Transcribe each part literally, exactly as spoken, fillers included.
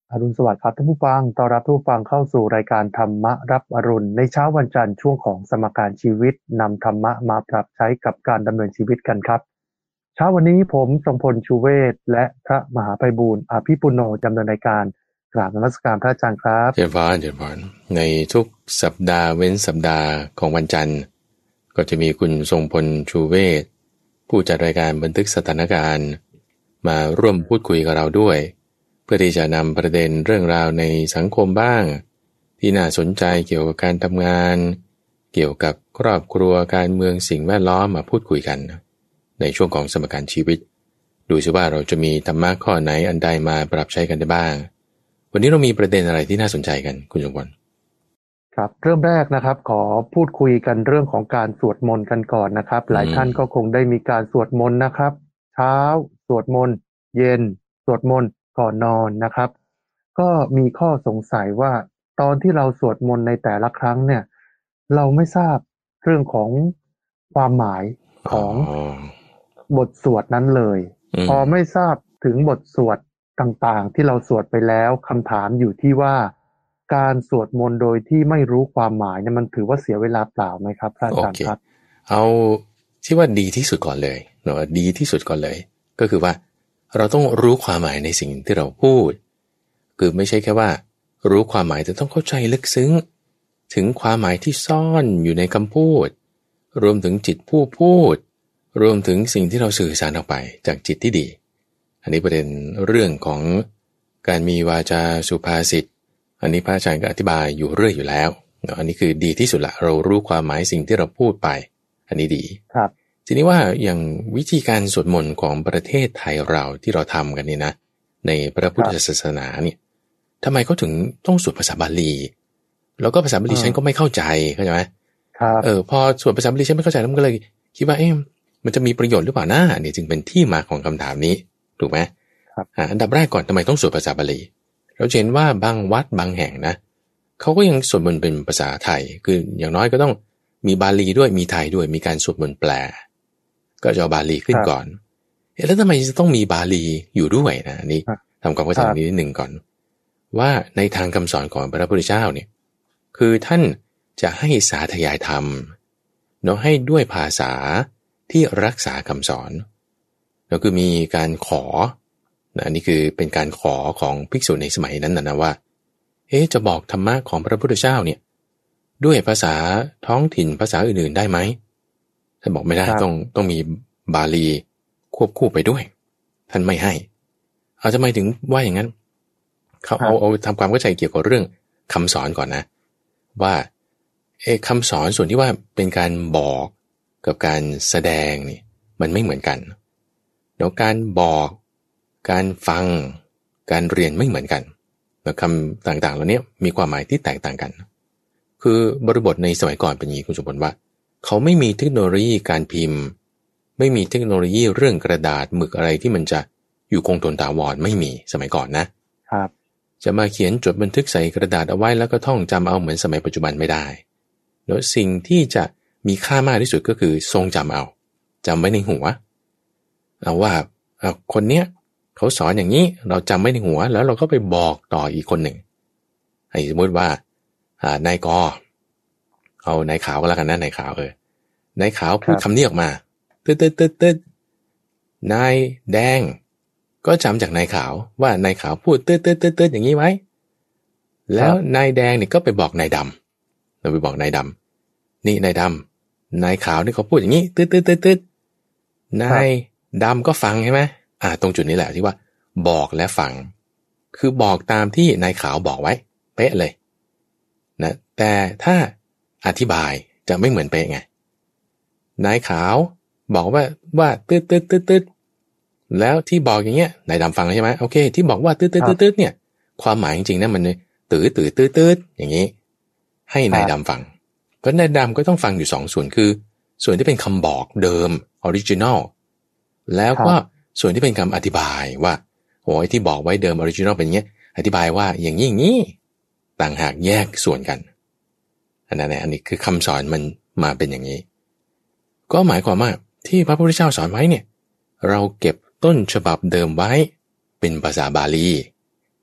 อรุณสวัสดิ์ครับท่านผู้ฟังต้อนรับทุกผู้ฟังเข้าสู่รายการธรรมะรับอรุณในเช้าวันจันทร์ช่วงของสมการชีวิตนำธรรมะมาปรับใช้กับการดำเนินชีวิตกันครับเช้าวันนี้ผมทรงพลชูเวศและพระมหาไพบูลย์อภิปุโนดำเนินรายการกราบนมัสการพระอาจารย์ครับเจริญพรเจริญพรในทุกสัปดาห์เว้นสัปดาห์ของวันจันทร์ก็จะมีคุณทรงพลชูเวศผู้จัดรายการบันทึกสถานการณ์มาร่วมพูดคุยกับเราด้วยเพื่อที่จะนำประเด็นเรื่องราวในสังคมบ้างที่น่าสนใจเกี่ยวกับการทำงานเกี่ยวกับครอบครัวการเมืองสิ่งแวดล้อมมาพูดคุยกันในช่วงของสมการชีวิตดูสิว่าเราจะมีธรรมะข้อไหนอันใดมาปรับใช้กันได้บ้างวันนี้เรามีประเด็นอะไรที่น่าสนใจกันคุณสมพลครับเริ่มแรกนะครับขอพูดคุยกันเรื่องของการสวดมนต์กันก่อนนะครับหลายท่านก็คงได้มีการสวดมนต์นะครับเช้าสวดมนต์เย็นสวดมนต์ก่อนนอนนะครับก็มีข้อสงสัยว่าตอนที่เราสวดมนต์ในแต่ละครั้งเนี่ยเราไม่ทราบเรื่องของความหมายของบทสวดนั้นเลยพอไม่ทราบถึงบทสวดต่างๆที่เราสวดไปแล้วคำถามอยู่ที่ว่าการสวดมนต์โดยที่ไม่รู้ความหมายเนี่ยมันถือว่าเสียเวลาเปล่าไหมครับพระอาจารย์ครับเอาที่ว่าดีที่สุดก่อนเลยเนาะดีที่สุดก่อนเลยก็คือว่าเราต้องรู้ความหมายในสิ่งที่เราพูดคือไม่ใช่แค่ว่ารู้ความหมายแต่ต้องเข้าใจลึกซึ้งถึงความหมายที่ซ่อนอยู่ในคำพูดรวมถึงจิตผู้พูดรวมถึงสิ่งที่เราสื่อสารออกไปจากจิตที่ดีอันนี้ประเด็นเรื่องของการมีวาจาสุภาษิตอันนี้พระอาจารย์ก็อธิบายอยู่เรื่อยอยู่แล้วอันนี้คือดีที่สุดละเรารู้ความหมายสิ่งที่เราพูดไปอันนี้ดีครับทีนี้ว่าอย่างวิธีการสวดมนต์ของประเทศไทยเราที่เราทำกันนี่นะในพระพุทธศาสนาเนี่ยทำไมเขาถึงต้องสวดภาษาบาลีแล้วก็ภาษาบาลีฉันก็ไม่เข้าใจเข้าใจไหมครับเออพอสวดภาษาบาลีฉันไม่เข้าใจแล้วมันก็เลยคิดว่าเอ๊ะมันจะมีประโยชน์หรือเปล่านะนี่จึงเป็นที่มาของคำถามนี้ถูกไหมครับอันดับแรกก่อนทำไมต้องสวดภาษาบาลีเราเห็นว่าบางวัดบางแห่งนะเขาก็ยังสวดมนต์เป็นภาษาไทยคืออย่างน้อยก็ต้องมีบาลีด้วยมีไทยด้วยมีการสวดมนต์แปลก็จะเอาบาลีขึ้นก่อนเอ๊ะแล้วทำไมจะต้องมีบาลีอยู่ด้วยนะนี่ทำความเข้าใจนิดหนึ่งก่อนว่าในทางคำสอนของพระพุทธเจ้าเนี่ยคือท่านจะให้สาธยายธรรมเนาะให้ด้วยภาษาที่รักษาคำสอนแล้วคือมีการขออันนี้คือเป็นการขอของภิกษุในสมัยนั้นนะนะว่าเอ๊ะจะบอกธรรมะของพระพุทธเจ้าเนี่ยด้วยภาษาท้องถิ่นภาษาอื่นๆได้ไหมท่านบอกไม่ได้ต้องต้องมีบาลีควบคู่ไปด้วยท่านไม่ให้เอาทำไมถึงว่าอย่างนั้นเขาเอาเอาทำความเข้าใจเกี่ยวกับเรื่องคำสอนก่อนนะว่าเอ๊ะคำสอนส่วนที่ว่าเป็นการบอกกับการแสดงนี่มันไม่เหมือนกันแล้วการบอกการฟังการเรียนไม่เหมือนกันแล้วคำต่างๆเหล่านี้มีความหมายที่แตกต่างกันคือบริบทในสมัยก่อนเป็นอย่างนี้คุณสมบัติว่าเขาไม่มีเทคโนโลยีการพิมพ์ไม่มีเทคโนโลยีเรื่องกระดาษหมึกอะไรที่มันจะอยู่คงทนถาวรไม่มีสมัยก่อนนะครับจะมาเขียนจดบันทึกใส่กระดาษเอาไว้แล้วก็ท่องจำเอาเหมือนสมัยปัจจุบันไม่ได้แล้วสิ่งที่จะมีค่ามากที่สุดก็คือทรงจำเอาจำไว้ในหัวเอาว่าคนเนี้ยเขาสอนอย่างนี้เราจำไว้ในหัวแล้วเราก็ไปบอกต่ออีกคนหนึ่งให้สมมติว่านายกเอานายขาวก็แล้วกันนะนายขาวเออนายขาวพูดคำนี้ออกมาตึ๊ดตึ๊ดตึ๊ดตึ๊ดนายแดงก็จำจากนายขาวว่านายขาวพูดตึ๊ดตึ๊ดตึ๊ดตึ๊ดอย่างนี้ไว้แล้วนายแดงเนี่ยก็ไปบอกนายดำเราไปบอกนายดำนี่นายดำนายขาวนี่เขาพูดอย่างนี้ตึ๊ดตึ๊ดตึ๊ดตึ๊ดนายดำก็ฟังใช่ไหมอ่าตรงจุดนี้แหละที่ว่าบอกและฟังคือบอกตามที่นายขาวบอกไว้เป๊ะเลยนะแต่ถ้าอธิบายจะไม่เหมือนเป๊ะไงนายขาวบอกว่าว่าตืดตืดตืดตืดแล้วที่บอกอย่างเงี้ยนายดำฟังแล้วใช่ไหมโอเคที่บอกว่าตืดตืดตืดตืดเนี่ยความหมายจริงๆนะมันตืดตืดตืดตืดอย่างนี้ให้นายดำฟังก็นายดำก็ต้องฟังอยู่สองส่วนคือส่วนที่เป็นคำบอกเดิมออริจินอลแล้วก็ส่วนที่เป็นคำอธิบายว่าโอ้ยที่บอกไว้เดิมออริจินอลเป็นอย่างเงี้ยอธิบายว่าอย่างนี้อย่างนี้ต่างหากแยกส่วนกันอันนั้นอันนี้คือคำสอนมันมาเป็นอย่างนี้ก็หมายความว่าที่พระพุทธเจ้าสอนไว้เนี่ยเราเก็บต้นฉบับเดิมไว้เป็นภาษาบาลี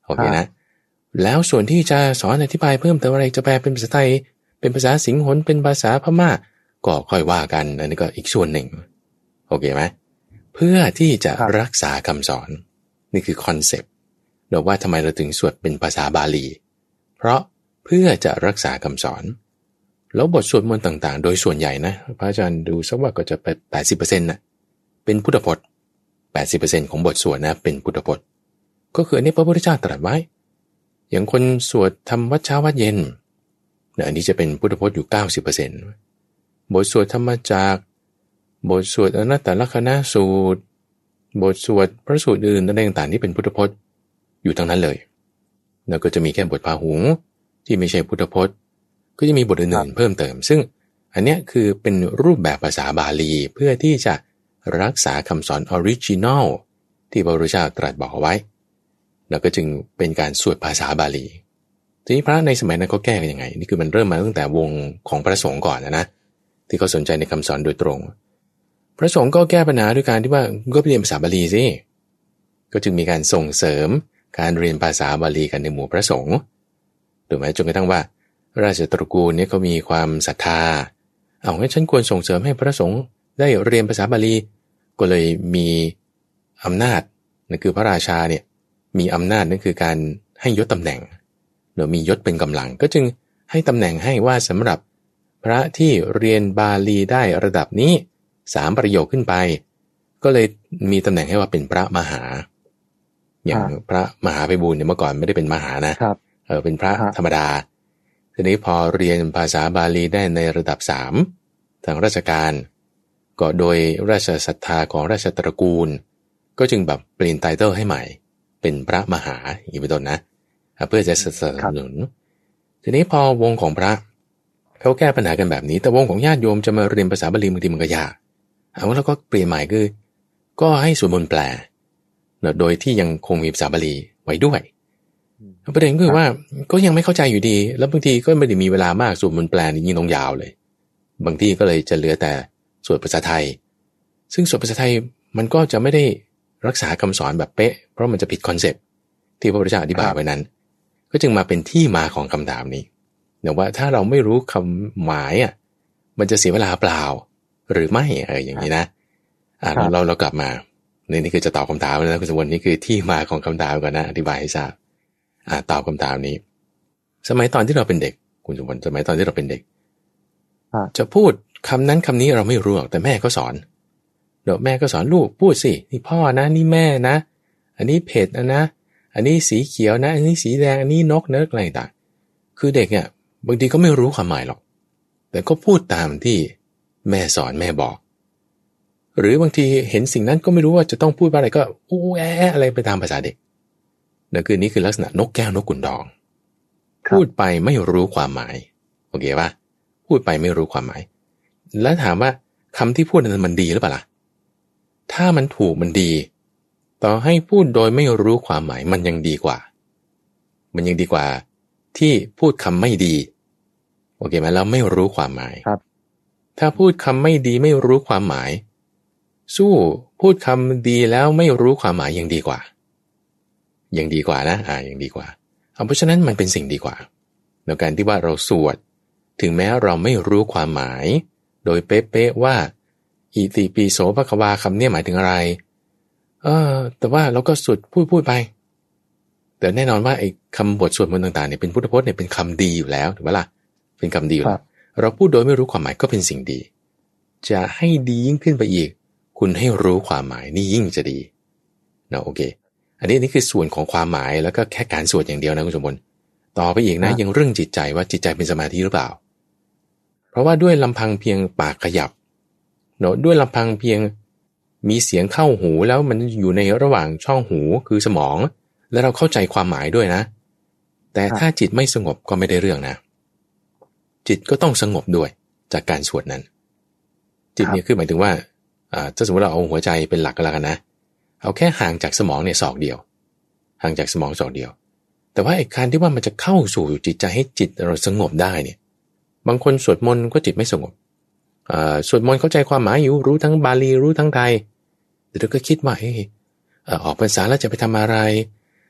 โอเคนะแล้วส่วนที่จะสอนอธิบายเพิ่มเติมอะไรจะแปลเป็นภาษาไทยเป็นภาษาสิงหนเป็นภาษาพม่าก็ค่อยว่ากันอันนี้ก็อีกส่วนหนึ่งโอเคไหมเพื่อที่จะรักษาคำสอนนี่คือคอนเซปต์เราว่าทำไมเราถึงสวดเป็นภาษาบาลีเพราะเพื่อจะรักษาคำสอนแล้วบทสวดมนต์ต่างๆโดยส่วนใหญ่นะพระอาจารย์ดูสักว่าก็จะไป แปดสิบเปอร์เซ็นต์ นะเป็นพุทธพจน์ แปดสิบเปอร์เซ็นต์ ของบทสวดนะเป็นพุทธพจน์ก็คืออันนี้พระพุทธเจ้าตรัสไว้อย่างคนสวดทำวัดเช้าวัดเย็นนะอันนี้จะเป็นพุทธพจน์อยู่ เก้าสิบเปอร์เซ็นต์ บทสวดธรรมจักรบทสวดอนัตตลักขณสูตรบทสวดพระสูตรอื่นอะไรต่างๆที่เป็นพุทธพจน์อยู่ทั้งนั้นเลยแล้วก็จะมีแค่บทพาหุงที่ไม่ใช่พุทธพจน์ก็จะมีบทอื่นๆเพิ่มเติมซึ่งอันเนี้ยคือเป็นรูปแบบภาษาบาลีเพื่อที่จะรักษาคำสอนออริจินอลที่พระพุทธเจ้าตรัสบอกเอาไว้แล้วก็จึงเป็นการสวดภาษาบาลีทีนี้พระในสมัยนั้นเขาแก้กันยังไงนี่คือมันเริ่มมาตั้งแต่วงของพระสงฆ์ก่อนนะนะที่เขาสนใจในคำสอนโดยตรงพระสงฆ์ก็แก้ปัญหาด้วยการที่ว่าก็ไปเรียนภาษาบาลีสิก็จึงมีการส่งเสริมการเรียนภาษาบาลีกันในหมู่พระสงฆ์ถูกไหมจนกระทั่งว่าราชตระกูลเนี่ยเขามีความศรัทธาเอางั้นฉันควรส่งเสริมให้พระสงฆ์ได้เรียนภาษาบาลีก็เลยมีอำนาจนั่นคือพระราชาเนี่ยมีอำนาจนั่นคือการให้ยศตำแหน่งหรือมียศเป็นกำลังก็จึงให้ตำแหน่งให้ว่าสำหรับพระที่เรียนบาลีได้ระดับนี้สามประโยคขึ้นไปก็เลยมีตำแหน่งให้ว่าเป็นพระมหาอย่างพระมหาไพบูลย์เนี่ยเมื่อก่อนไม่ได้เป็นมหานะเออเป็นพระธรรมดาทีนี้พอเรียนภาษาบาลีได้ในระดับสามทางราชการก็โดยราชศรัทธาของราชตระกูลก็จึงแบบเปลี่ยนไตเติลให้ใหม่เป็นพระมหาอย่างนี้เป็นต้นนะเพื่อจะสนับสนุนทีนี้พอวงของพระเขาแก้ปัญหากันแบบนี้แต่วงของญาติโยมจะมาเรียนภาษาบาลีบางทีมันก็ยากเอาแล้วก็เปลี่ยนใหม่คือก็ให้สวดมนต์แปลโดยที่ยังคงมีภาษาบาลีไว้ด้วยประเด็นคือว่าก็ยังไม่เข้าใจอยู่ดีแล้วบางทีก็ไม่ได้มีเวลามากสวดมนต์แปลนี่ยิ่งต้องยาวเลยบางทีก็เลยจะเหลือแต่สวดภาษาไทยซึ่งสวดภาษาไทยมันก็จะไม่ได้รักษาคำสอนแบบเป๊ะเพราะมันจะผิดคอนเซปต์ที่พระพุทธเจ้าอธิบายไว้นั้นก็จึงมาเป็นที่มาของคำถามนี้แต่ว่าถ้าเราไม่รู้คำหมายอ่ะมันจะเสียเวลาเปล่าหรือไม่เอออย่างนี้นะอ่าเราเรากลับมานี่นี่คือจะตอบคำถามแล้วนะคุณสมบัตินี่คือที่มาของคำถามก่อนนะอธิบายให้ทราบอ่าตอบคำถามนี้สมัยตอนที่เราเป็นเด็กคุณสมบัติสมัยตอนที่เราเป็นเด็กจะพูดคำนั้นคำนี้เราไม่รู้หรอกแต่แม่ก็สอนเดี๋ยวแม่ก็สอนลูกพูดสินี่พ่อนะนี่แม่นะอันนี้เผ็ดนะนะอันนี้สีเขียวนะอันนี้สีแดงอันนี้นกเนื้ออะไรต่างคือเด็กเนี่ยบางทีก็ไม่รู้ความหมายหรอกแต่ก็พูดตามที่แม่สอนแม่บอกหรือบางทีเห็นสิ่งนั้นก็ไม่รู้ว่าจะต้องพูดว่าอะไรก็อู้แอะอะไรไปตามภาษาเด็กนั่นคือนี้คือลักษณะนกแก้วนกขุนทองพูดไปไม่รู้ความหมายโอเคป่ะพูดไปไม่รู้ความหมายแล้วถามว่าคำที่พูดนั้นมันดีหรือเปล่าล่ะถ้ามันถูกมันดีต่อให้พูดโดยไม่รู้ความหมายมันยังดีกว่ามันยังดีกว่าที่พูดคำไม่ดีโอเคไหมแล้วไม่รู้ความหมายครับถ้าพูดคำไม่ดีไม่รู้ความหมายสู้พูดคำดีแล้วไม่รู้ความหมายยังดีกว่ายังดีกว่านะอ่ายังดีกว่าเอาเพราะฉะนั้นมันเป็นสิ่งดีกว่าในการที่ว่าเราสวดถึงแม้เราไม่รู้ความหมายโดยเป๊ะๆว่าอิติปิโสภควาคำนี้หมายถึงอะไรเออแต่ว่าเราก็สวดพูดพูดไปแต่แน่นอนว่าไอ้คำบทสวดมนต์ต่างๆเนี่ยเป็นพุทธพจน์เนี่ยเป็นคำดีอยู่แล้วถูกไหมล่ะเป็นคำดีอยู่แล้วเราพูดโดยไม่รู้ความหมายก็เป็นสิ่งดีจะให้ดียิ่งขึ้นไปอีกคุณให้รู้ความหมายนี่ยิ่งจะดีนะโอเคอันนี้นี่คือส่วนของความหมายแล้วก็แค่การสวดอย่างเดียวนะคุณสมบัติต่อไปอีกนะยังเรื่องจิตใจว่าจิตใจเป็นสมาธิหรือเปล่าเพราะว่าด้วยลำพังเพียงปากขยับเนาะด้วยลำพังเพียงมีเสียงเข้าหูแล้วมันอยู่ในระหว่างช่องหูคือสมองแล้วเราเข้าใจความหมายด้วยนะแต่ถ้าจิตไม่สงบก็ไม่ได้เรื่องนะจิตก็ต้องสงบด้วยจากการสวดนั้นจิตเนี่ยคือหมายถึงว่าอ่าถ้าสมมติเราเอาหัวใจเป็นหลักก็แล้วกันนะเอาแค่ห่างจากสมองเนี่ยศอกเดียวห่างจากสมองศอกเดียวแต่ว่าไอ้การที่ว่ามันจะเข้าสู่จิตใจให้จิตเราสงบได้เนี่ยบางคนสวดมนต์ก็จิตไม่สงบอ่าสวดมนต์เข้าใจความหมายอยู่รู้ทั้งบาลีรู้ทั้งไทยแต่เราก็คิดว่าเฮ้ยออกพรรษาแล้วจะไปทำอะไร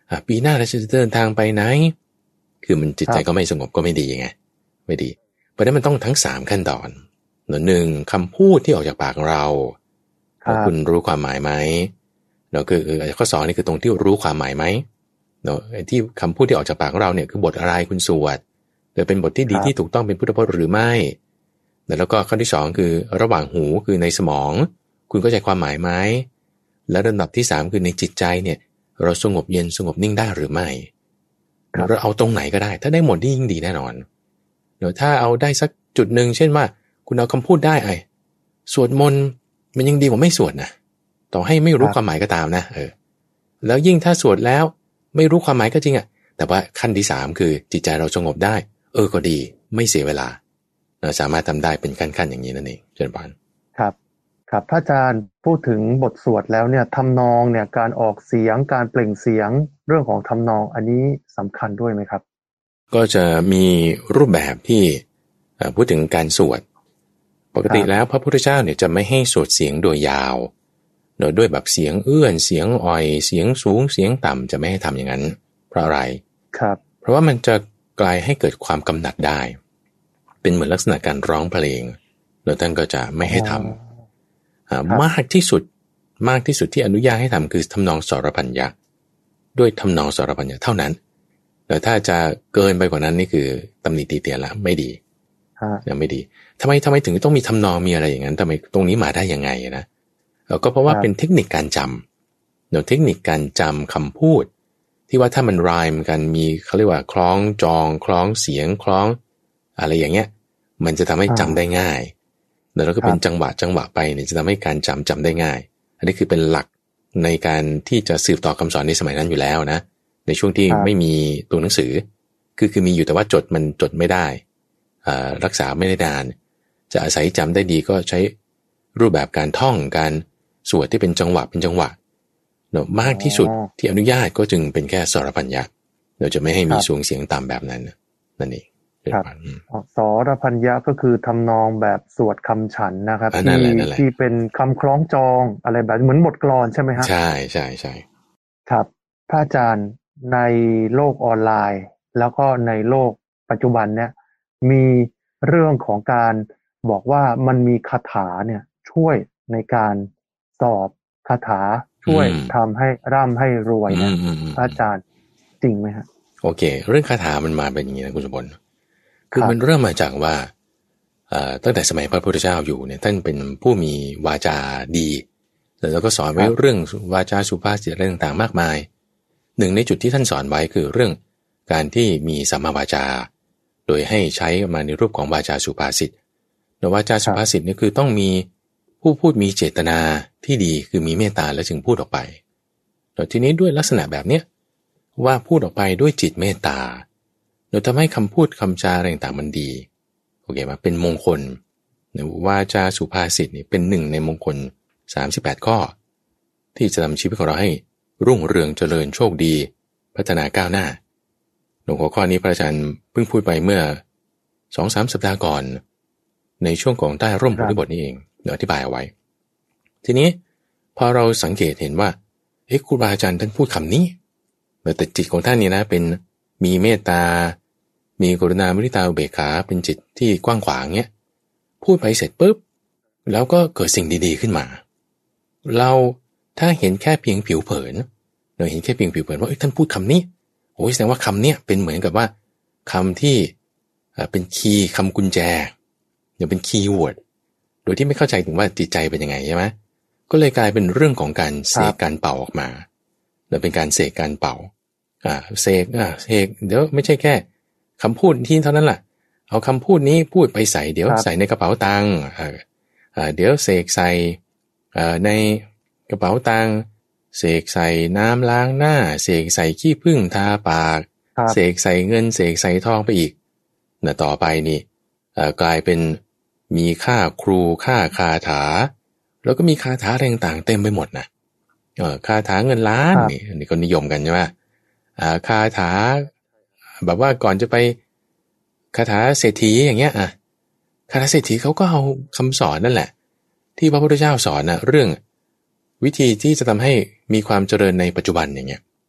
อ่ะปีหน้าเราจะเดินทางไปไหนคือมันจิตใจก็ไม่สงบก็ไม่ดีไงไม่ดีเพราะฉะนั้นมันต้องทั้งสามขั้นตอนหนึ่งคำพูดที่ออกจากปากเราคุณรู้ความหมายไหมเนาะคือข้อสองนี่คือตรงที่รู้ความหมายไหมเนาะที่คำพูดที่ออกจากปากเราเนี่ยคือบทอะไรคุณสวดหรือเป็นบทที่ดีที่ถูกต้องเป็นพุทธพจน์หรือไม่แล้วก็ข้อที่สองคือระหว่างหูคือในสมองคุณเข้าใจความหมายไหมและระดับที่สามคือในจิตใจเนี่ยเราสงบเย็นสงบนิ่งได้หรือไม่เราเอาตรงไหนก็ได้ถ้าได้หมดนี่ยิ่งดีแน่นอนเดี๋ยวถ้าเอาได้สักจุดหนึ่งเช่นว่าคุณเอาคำพูดได้ไอ้สวดมนต์มันยังดีกว่าไม่สวดนะต่อให้ไม่รู้ความหมายก็ตามนะเออแล้วยิ่งถ้าสวดแล้วไม่รู้ความหมายก็จริงอ่ะแต่ว่าขั้นที่สามคือจิตใจเราสงบได้เออก็ดีไม่เสียเวลาเราสามารถทำได้เป็นขั้นๆอย่างนี้นั่นเองเจริญพรครับครับพระอาจารย์พูดถึงบทสวดแล้วเนี่ยทำนองเนี่ยการออกเสียงการเปล่งเสียงเรื่องของทำนองอันนี้สำคัญด้วยไหมครับก็จะมีรูปแบบที่พูดถึงการสวดปกติแล้วพระพุทธเจ้าเนี่ยจะไม่ให้สวดเสียงโดยยาวโดยด้วยแบบเสียงเอื้อนเสียงอ่อยเสียงสูงเสียงต่ำจะไม่ให้ทำอย่างนั้นเพราะอะไรครับเพราะว่ามันจะกลายให้เกิดความกำหนัดได้เป็นเหมือนลักษณะการร้องเพลงแล้วท่านก็จะไม่ให้ทำมากที่สุดมากที่สุดที่อนุญาตให้ทำคือทำนองสรพัญญะด้วยทำนองสรพัญญะเท่านั้นแต่ถ้าจะเกินไปกว่านั้นนี่คือตำหนิตีเตียนละไม่ดียังไม่ดีทำไมทำไมถึงต้องมีทำนองมีอะไรอย่างนั้นทำไมตรงนี้มาได้ยังไงนะก็เพราะว่าเป็นเทคนิคการจำเดี๋ยวเทคนิคการจำคำพูดที่ว่าถ้ามันรายกันมีเขาเรียกว่าคล้องจองคล้องเสียงคล้องอะไรอย่างเงี้ยมันจะทำให้จำได้ง่ายแล้วก็เป็นจังหวะจังหวะไปเนี่ยจะทำให้การจำจำได้ง่ายอันนี้คือเป็นหลักในการที่จะสืบต่อคำสอนในสมัยนั้นอยู่แล้วนะในช่วงที่ไม่มีตัวหนังสือคือคือมีอยู่แต่ว่าจดมันจดไม่ได้รักษาไม่ได้นานจะอาศัยจำได้ดีก็ใช้รูปแบบการท่องการสวดที่เป็นจังหวะเป็นจังหวะเนอะมากที่สุดที่อนุญาตก็จึงเป็นแค่สรพัญญะเราจะไม่ให้มีสูงเสียงต่ำแบบนั้นนั่นเองครับสรพัญญะก็คือทำนองแบบสวดคำฉันนะครับที่ที่เป็นคำคล้องจองอะไรแบบเหมือนบทกลอนใช่ไหมฮะใช่ใช่ใช่ครับพระอาจารย์ในโลกออนไลน์แล้วก็ในโลกปัจจุบันเนี่ยมีเรื่องของการบอกว่ามันมีคาถาเนี่ยช่วยในการสอบคาถาช่วยทำให้ร่ำให้รวยเนี่ยพระอาจารย์จริงไหมฮะโอเคเรื่องคาถามันมาเป็นอย่างนี้นะคุณสมบัติคือมันเริ่มมาจากว่าตั้งแต่สมัยพระพุทธเจ้าอยู่เนี่ยท่านเป็นผู้มีวาจาดีแล้วก็สอนไว้เรื่องวาจาสุภาษิตอะไรต่างๆมากมายหนึ่งในจุดที่ท่านสอนไว้คือเรื่องการที่มีสัมมาวาจาโดยให้ใช้มาในรูปของวาจาสุภาษิตแต่วาจาสุภาษิตนี่คือต้องมีผู้พูดมีเจตนาที่ดีคือมีเมตตาแล้วจึงพูดออกไปแต่ทีนี้ด้วยลักษณะแบบเนี้ยว่าพูดออกไปด้วยจิตเมตตาเราทำให้คำพูดคำจาอะไรต่างๆมันดีโอเคมาเป็นมงคลวาจาสุภาษิตนี่เป็นหนึ่งในมงคลสามสิบแปดข้อที่จะทำชีวิตของเราให้รุ่งเรืองเจริญโชคดีพัฒนาก้าวหน้าหลวงหัวข้อนี้พระอาจารย์เพิ่งพูดไปเมื่อ สองถึงสาม สัปดาห์ก่อนในช่วงของใต้ร่มโพธิบทนี้เองเดี๋ยวอธิบายเอาไว้ทีนี้พอเราสังเกตเห็นว่าเอ๊ะครูบาอาจารย์ท่านพูดคำนี้แต่จิตของท่านนี่นะเป็นมีเมตตามีกรุณามุทิตาอุเบกขาเป็นจิตที่กว้างขวางเงี้ยพูดไปเสร็จปุ๊บแล้วก็เกิดสิ่งดีๆขึ้นมาเราถ้าเห็นแค่เพียงผิวเผินเราเห็นแค่เพียงผิวเผินว่าท่านพูดคำนี้โอ้ยแสดงว่าคำเนี้ยเป็นเหมือนกับว่าคำที่เป็นคีย์คำกุญแจหรือเป็นคีย์เวิร์ดโดยที่ไม่เข้าใจถึงว่าจิตใจเป็นยังไงใช่ไหมก็เลยกลายเป็นเรื่องของการเสกการเป่าออกมาหรือเป็นการเสกการเป่าอ่าเสกอ่าเสกเดี๋ยวไม่ใช่แค่คำพูดที่เท่านั้นแหละเอาคำพูดนี้พูดไปใส่เดี๋ยวใส่ในกระเป๋าตังค์อ่าอ่าเดี๋ยวเสกใส่อ่าในกระเป๋าตังค์เสกใส่น้ำล้างหน้าเสกใส่ขี้ผึ้งทาปากเสกใส่เงินเสกใส่ทองไปอีกน่ะต่อไปนี่กลายเป็นมีค่าครูค่าคาถาแล้วก็มีคาถาอะไรต่างๆเต็มไปหมดนะเออคาถาเงินล้านนี่อันนี้ก็นิยมกันใช่ไหมอ่าคาถาแบบว่าก่อนจะไปคาถาเศรษฐีอย่างเงี้ยอ่ะคาถาเศรษฐีเขาก็เอาคำสอนนั่นแหละที่พระพุทธเจ้าสอนนะเรื่องวิธีที่จะทำให้มีความเจริญในปัจจุบันอย่างเงี้ย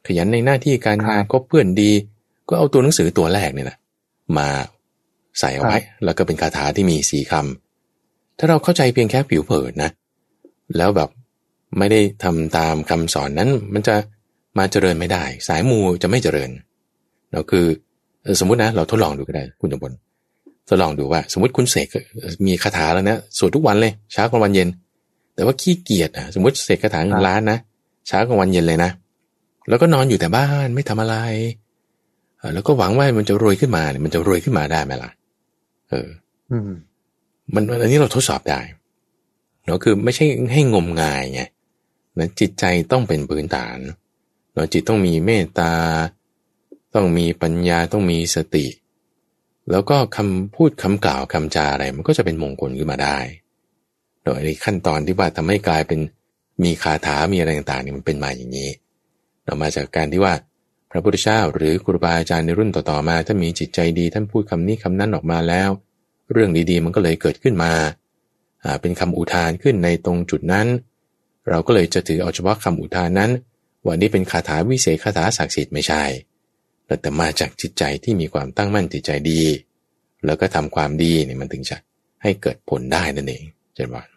ขยันในหน้าที่การงานคบเพื่อนดีก็เอาตัวหนังสือตัวแรกเนี่ยนะมาใส่เอาไว้แล้วก็เป็นคาถาที่มีสี่คำถ้าเราเข้าใจเพียงแค่ผิวเผินนะแล้วแบบไม่ได้ทำตามคำสอนนั้นมันจะมาเจริญไม่ได้สายมูจะไม่เจริญเราคือสมมุตินะเราทดลองดูก็ได้คุณจำพลทดลองดูว่าสมมติคุณเสกมีคาถาแล้วนะสวดทุกวันเลยเช้ากลางวันเย็นแต่ว่าขี้เกียจอ่ะสมมติเสกคาถาหนึ่งล้านนะเช้ากลางวันเย็นเลยนะแล้วก็นอนอยู่แต่บ้านไม่ทำอะไรแล้วก็หวังว่ามันจะรวยขึ้นมาเนี่ยมันจะรวยขึ้นมาได้ไหมล่ะเอออืมมันอันนี้เราทดสอบได้เนาะคือไม่ใช่ให้งมงายไงนะจิตใจต้องเป็นพื้นฐานเนาะจิตต้องมีเมตตาต้องมีปัญญาต้องมีสติแล้วก็คำพูดคำกล่าวคำจาอะไรมันก็จะเป็นมงคลขึ้นมาได้โดยในขั้นตอนที่ว่าทำให้กลายเป็นมีคาถามีอะไรต่างๆนี่มันเป็นมาอย่างนี้เรามาจากการที่ว่าพระพุทธเจ้าหรือครูบาอาจารย์ในรุ่นต่อๆมาถ้ามีจิตใจดีท่านพูดคำนี้คำนั้นออกมาแล้วเรื่องดีๆมันก็เลยเกิดขึ้นมาอ่าเป็นคำอุทานขึ้นในตรงจุดนั้นเราก็เลยจะถือเอาเฉพาะคำอุทานนั้นว่านี่เป็นคาถาวิเศษคาถาศักดิ์สิทธิ์ไม่ใช่แต่มาจากจิตใจที่มีความตั้งมั่นจิตใจดีแล้วก็ทำความดีเนี่ยมันถึงจะให้เกิดผลได้นั่นเองเจริญพร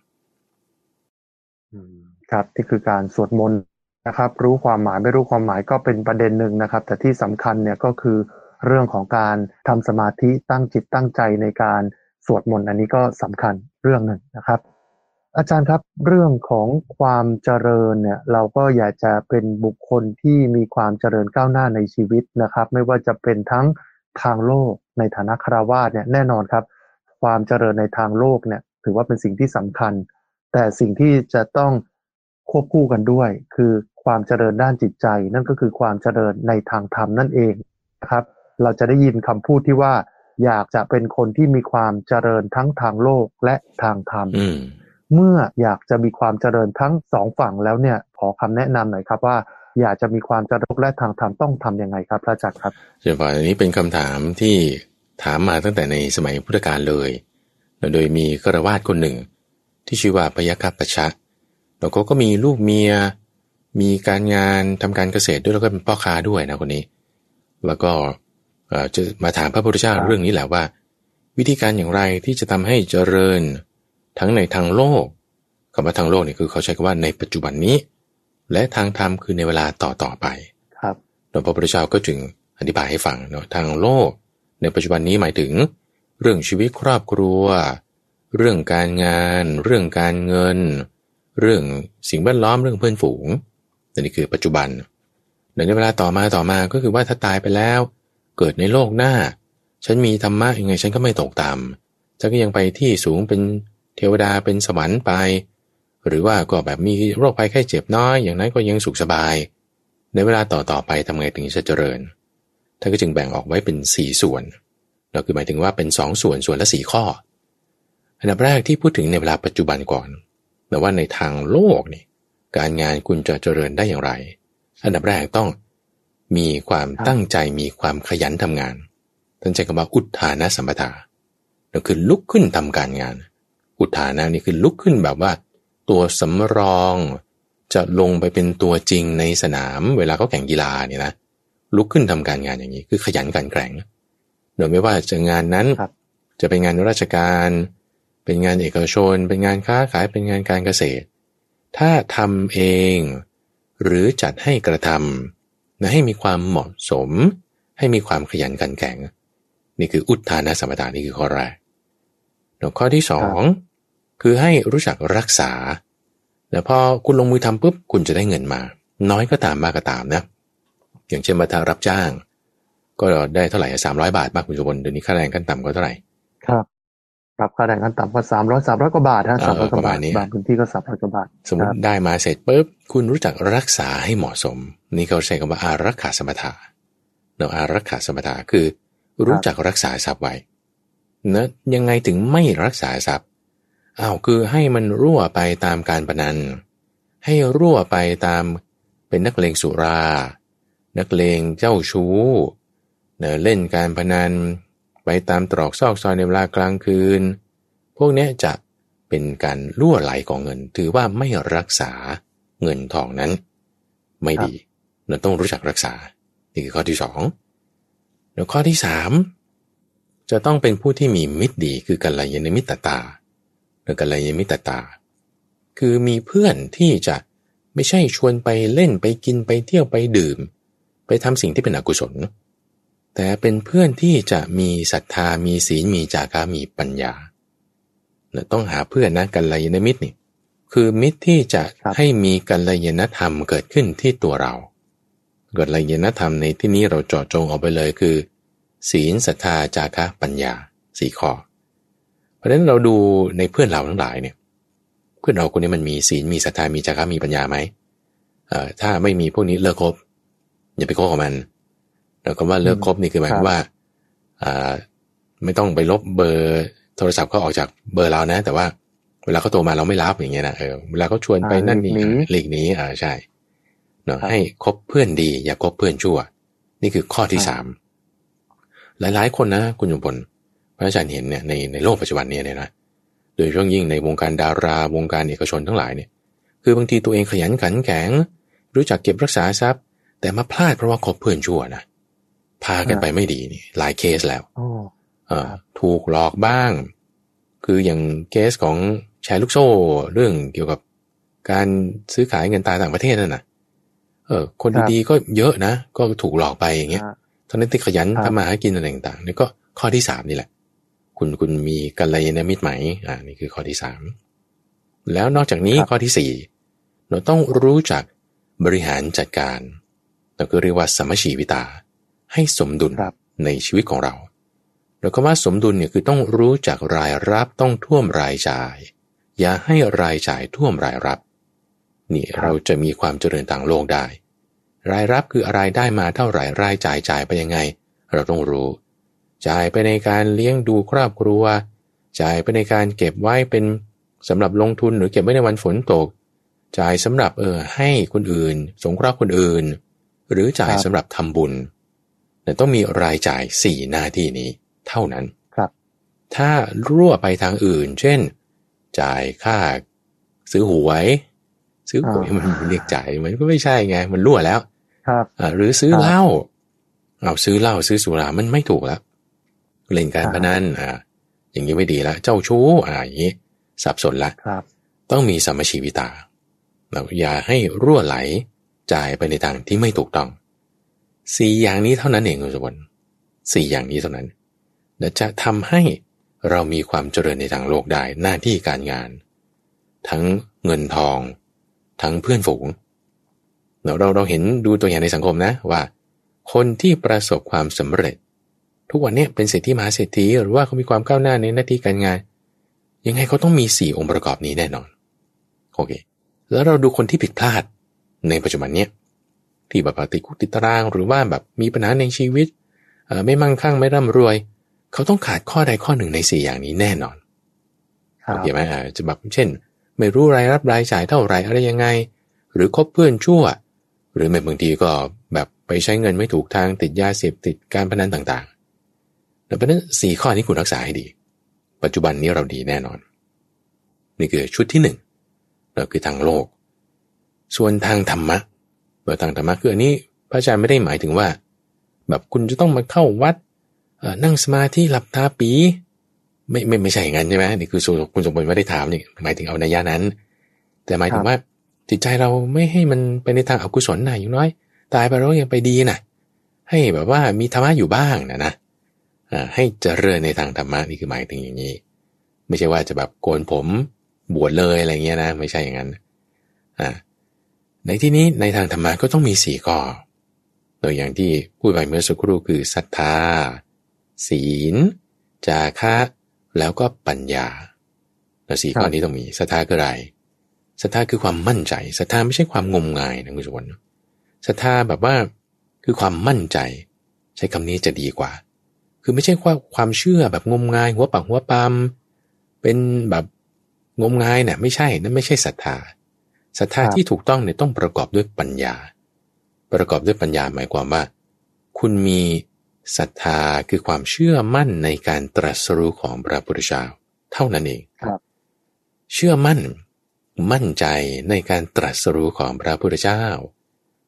ครับที่คือการสวดมนต์นะครับรู้ความหมายไม่รู้ความหมายก็เป็นประเด็นหนึ่งนะครับแต่ที่สำคัญเนี่ยก็คือเรื่องของการทำสมาธิตั้งจิตตั้งใจในการสวดมนต์อันนี้ก็สำคัญเรื่องหนึ่งนะครับอาจารย์ครับเรื่องของความเจริญเนี่ยเราก็อยากจะเป็นบุคคลที่มีความเจริญก้าวหน้าในชีวิตนะครับไม่ว่าจะเป็นทั้งทางโลกในฐานะฆราวาสเนี่ยแน่นอนครับความเจริญในทางโลกเนี่ยถือว่าเป็นสิ่งที่สำคัญแต่สิ่งที่จะต้องควบคู่กันด้วยคือความเจริญด้านจิตใจนั่นก็คือความเจริญในทางธรรมนั่นเองนะครับเราจะได้ยินคำพูดที่ว่าอยากจะเป็นคนที่มีความเจริญทั้งทางโลกและทางธรรมเมื่ออยากจะมีความเจริญทั้งสองฝั่งแล้วเนี่ยขอคำแนะนำหน่อยครับว่าอยากจะมีความเจริญและทางธรรมต้องทำยังไงครับพระอาจารย์ครับเจ้าค่ะอันนี้เป็นคำถามที่ถามมาตั้งแต่ในสมัยพุทธกาลเลยโดยมีฆราวาสคนหนึ่งที่ชื่อว่าพยัคฆปชะแล้วเขาก็มีลูกเมียมีการงานทำการเกษตรด้วยแล้วก็เป็นพ่อค้าด้วยนะคนนี้แล้วก็จะมาถามพระพุทธเจ้าเรื่องนี้แหละว่าวิธีการอย่างไรที่จะทำให้เจริญทั้งในทางโลกคำว่าทางโลกนี่คือเขาใช้คำว่าในปัจจุบันนี้และทางธรรมคือในเวลาต่อต่อไปครับแล้วพระพุทธเจ้าก็จึงอธิบายให้ฟังเนาะทางโลกในปัจจุบันนี้หมายถึงเรื่องชีวิตครอบครัวเรื่องการงานเรื่องการเงินเรื่องสิ่งแวดล้อมเรื่องเพื่อนฝูงนี่คือปัจจุบันในเวลาต่อมาต่อมาก็คือว่าถ้าตายไปแล้วเกิดในโลกหน้าฉันมีธรรมะยังไงฉันก็ไม่ตกต่ำฉันก็ยังไปที่สูงเป็นเทวดาเป็นสวรรค์ไปหรือว่าก็แบบมีโรคภัยไข้เจ็บน้อยอย่างนั้นก็ยังสุขสบายในเวลาต่อต่อไปทำไงถึงจะเจริญท่านก็จึงแบ่งออกไว้เป็นสี่ส่วนเราคือหมายถึงว่าเป็นสองส่วนส่วนละสี่ข้ออันดับแรกที่พูดถึงในเวลาปัจจุบันก่อนแต่ว่าในทางโลกนี่การงานคุณจะเจริญได้อย่างไรอันดับแรกต้องมีความตั้งใจมีความขยันทำงานท่านใช้คำว่าอุทานะสัมปทาก็คือลุกขึ้นทำการงานอุทานะนี่คือลุกขึ้นแบบว่าตัวสำรองจะลงไปเป็นตัวจริงในสนามเวลาเขาแข่งกีฬาเนี่ยนะลุกขึ้นทำการงานอย่างนี้คือขยันขันแข็งโดยไม่ว่าจะงานนั้นจะเป็นงานราชการเป็นงานเอกชนเป็นงานค้าขายเป็นงานการเกษตรถ้าทำเองหรือจัดให้กระทำนะให้มีความเหมาะสมให้มีความขยันขันแข็งนี่คืออุทานะสัมปทานี่คือข้อแรกแล้วข้อที่สองคือให้รู้จักรักษาแล้วพอคุณลงมือทำปุ๊บคุณจะได้เงินมาน้อยก็ตามมากก็ตามนะอย่างเช่นมาทางรับจ้างก็ได้เท่าไหร่สามร้อยบาทบ้างคุณสุบลเดี๋ยวนี้ค่าแรงขั้นต่ำก็เท่าไหร่ครับรับค่าแรงขั้นต่ำก็สามร้อยสามร้อยกว่าบาทฮะสามร้อยกว่าบาทบางพื้นที่ก็สามร้อยกว่าบาทสมมติได้มาเสร็จปุ๊บคุณรู้จักรักษาให้เหมาะสมนี่เขาใช้คำว่าอารักขาสัมปทาเราอารักขาสัมปทาคือรู้จักรักษาทรัพย์ไว้นะยังไงถึงไม่รักษาทรัพย์อ้าวคือให้มันรั่วไปตามการพนันให้รั่วไปตามเป็นนักเลงสุรานักเลงเจ้าชู้เนเล่นการพนันไปตามตรอกซอกซอยในเวลากลางคืนพวกนี้จะเป็นการรั่วไหลของเงินถือว่าไม่รักษาเงินทองนั้นไม่ดีเราต้องรู้จักรักษานี่คือข้อที่สองแล้วข้อที่สามจะต้องเป็นผู้ที่มีมิตรดีคือกัลยาณมิตรตาหรือกัลยาณมิตรตาคือมีเพื่อนที่จะไม่ใช่ชวนไปเล่นไปกินไปเที่ยวไปดื่มไปทำสิ่งที่เป็นอกุศลแต่เป็นเพื่อนที่จะมีศรัทธามีศีลมีจาคะมีปัญญาเราต้องหาเพื่อนนะกัลยาณมิตรนี่คือมิตรที่จะให้มีกัลยาณธรรมเกิดขึ้นที่ตัวเรากัลยาณธรรมในที่นี้เราเจาะจงออกไปเลยคือศีลศรัทธาจาคะปัญญาสี่ข้อเพราะฉะนั้นเราดูในเพื่อนเราทั้งหลายเนี่ยเพื่อนเราคนนี้มันมีศีลมีศรัทธามีจาคะมีปัญญาไหมเอ่อถ้าไม่มีพวกนี้เลิกคบอย่าไปคบกับมันแล้วคำว่าเลิกคบนี่คือหมายความว่าอ่าไม่ต้องไปลบเบอร์โทรศัพท์เขาออกจากเบอร์เรานะแต่ว่าเวลาเขาโทรมาเราไม่รับอย่างเงี้ยนะเออเวลาเขาชวนไปนั่นนี่หลีกหนีอ่าใช่เนาะให้คบเพื่อนดีอย่าคบเพื่อนชั่วนี่คือข้อที่สามหลายๆคนนะคุณยมพลพระอาจารย์เห็นเนี่ยในในโลกปัจจุบันนี้เนี่ยนะโดยเฉพาะยิ่งในวงการดาราวงการเอกชนทั้งหลายเนี่ยคือบางทีตัวเองขยันขันแข็งรู้จักเก็บรักษาทรัพย์แต่มาพลาดเพราะว่าคบเพื่อนชั่วนะพากันไปไม่ดีนี่หลายเคสแล้วอ่าถูกหลอกบ้างคืออย่างเคสของแชร์ลูกโซ่เรื่องเกี่ยวกับการซื้อขายเงินตราต่างประเทศนั่นน่ะเออคนดีๆก็เยอะนะก็ถูกหลอกไปอย่างเงี้ยตอนนั้นที่ขยันทำมาหากินอะไรต่างๆนี่ก็ข้อที่สามนี่แหละคุณคุณมีกัลยาณมิตรไหมอ่านี่คือข้อที่สามแล้วนอกจากนี้ข้อที่สี่เราต้องรู้จักบริหารจัดการเราก็เรียกว่าสัมมชีวิตาให้สมดุลในชีวิตของเราแล้วก็ว่าสมดุลเนี่ยคือต้องรู้จักรายรับต้องท่วมรายจ่ายอย่าให้รายจ่ายท่วมรายรับนี่เราจะมีความเจริญทางโลกได้รายรับคืออะไรได้มาเท่าไหร่รายจ่ายจ่ายไปยังไงเราต้องรู้จ่ายไปในการเลี้ยงดูครอบครัวจ่ายไปในการเก็บไว้เป็นสำหรับลงทุนหรือเก็บไว้ในวันฝนตกจ่ายสำหรับเออให้คนอื่นสงเคราะห์คนอื่นหรือจ่ายสำหรับทำบุญแต่ต้องมีรายจ่ายสี่หน้าที่นี้เท่านั้นครับถ้ารั่วไปทางอื่นเช่นจ่ายค่าซื้อหวยซื้อหวยมันเรียกจ่ายมันก็ไม่ใช่ไงมันรั่วแล้วครับหรือซื้อเหล้าเอาซื้อเหล้าซื้อสุรามันไม่ถูกแล้วเล่นการพนันอ่าอย่างนี้ไม่ดีแล้วเจ้าชู้อ่าอย่างนี้สับสนละครับต้องมีสัมมชีวิตาเราอย่าให้รั่วไหลจ่ายไปในทางที่ไม่ถูกต้องสี่อย่างนี้เท่านั้นเองคุณสมบัติสี่อย่างนี้เท่านั้นและจะทำให้เรามีความเจริญในทางโลกได้หน้าที่การงานทั้งเงินทองทั้งเพื่อนฝูงเราเราเราเห็นดูตัวอย่างในสังคมนะว่าคนที่ประสบความสำเร็จทุกวันนี้เป็นเศรษฐีมหาเศรษฐีหรือว่าเขามีความก้าวหน้าในหน้าที่การงานยังไงเขาต้องมีสี่องค์ประกอบนี้แน่นอนโอเคแล้วเราดูคนที่ผิดพลาดในปัจจุบันเนี้ยที่แบบติดคุกติดตารางหรือว่าแบบมีปัญหาในชีวิตไม่มั่งคั่งไม่ร่ำรวยเขาต้องขาดข้อใดข้อหนึ่งในสี่อย่างนี้แน่นอนโอเคไหมอ่าจะแบบเช่นไม่รู้รายรับรายจ่ายเท่าไหร่อะไรยังไงหรือคบเพื่อนชั่วหรือแม้บางทีก็แบบไปใช้เงินไม่ถูกทางติดยาเสพติดการพนันต่างๆดังนั้นสี่ข้อนี้คุณรักษาให้ดีปัจจุบันนี้เราดีแน่นอนนี่คือชุดที่หนึ่งเราคือทางโลกส่วนทางธรรมะโดยทางธรรมะคืออันนี้พระอาจารย์ไม่ได้หมายถึงว่าแบบคุณจะต้องมาเข้าวัดนั่งสมาธิหลับตาปีไม่ไม่ไม่ใช่อย่างนั้นใช่ไหมนี่คือคุณสมบูรณ์ไม่ได้ถามนี่หมายถึงเอานัยยะนั้นแต่หมายถึงว่าจิตใจเราไม่ให้มันไปในทางอกุศลนะอย่างน้อยตายไปแล้วยังไปดีนะให้แบบว่ามีธรรมะอยู่บ้างนะนะให้เจริญในทางธรรมะนี่คือหมายถึงอย่างนี้ไม่ใช่ว่าจะแบบโกนผมบวชเลยอะไรเงี้ยนะไม่ใช่อย่างนั้นอ่าในที่นี้ในทางธรรมะก็ต้องมีสี่ข้อโดยอย่างที่พูดไปเมื่อสักครู่คือศรัทธาศีลจาคะแล้วก็ปัญญาแล้วสี่ข้อนี้ต้องมีศรัทธาคืออะไรศรัทธาคือความมั่นใจศรัทธาไม่ใช่ความงมงายนะคุณสมบัติศรัทธาแบบว่าคือความมั่นใจใช้คำนี้จะดีกว่าคือไม่ใช่ว่าความเชื่อแบบงมงายหัวปักหัวปามเป็นแบบงมงายเนี่ยไม่ใช่นั่นไม่ใช่ศรัทธาศรัทธาที่ถูกต้องเนี่ยต้องประกอบด้วยปัญญาประกอบด้วยปัญญาหมายความว่าคุณมีศรัทธาคือความเชื่อมั่นในการตรัสรู้ของพระพุทธเจ้าเท่านั้นเองเชื่อมั่นมั่นใจในการตรัสรู้ของพระพุทธเจ้า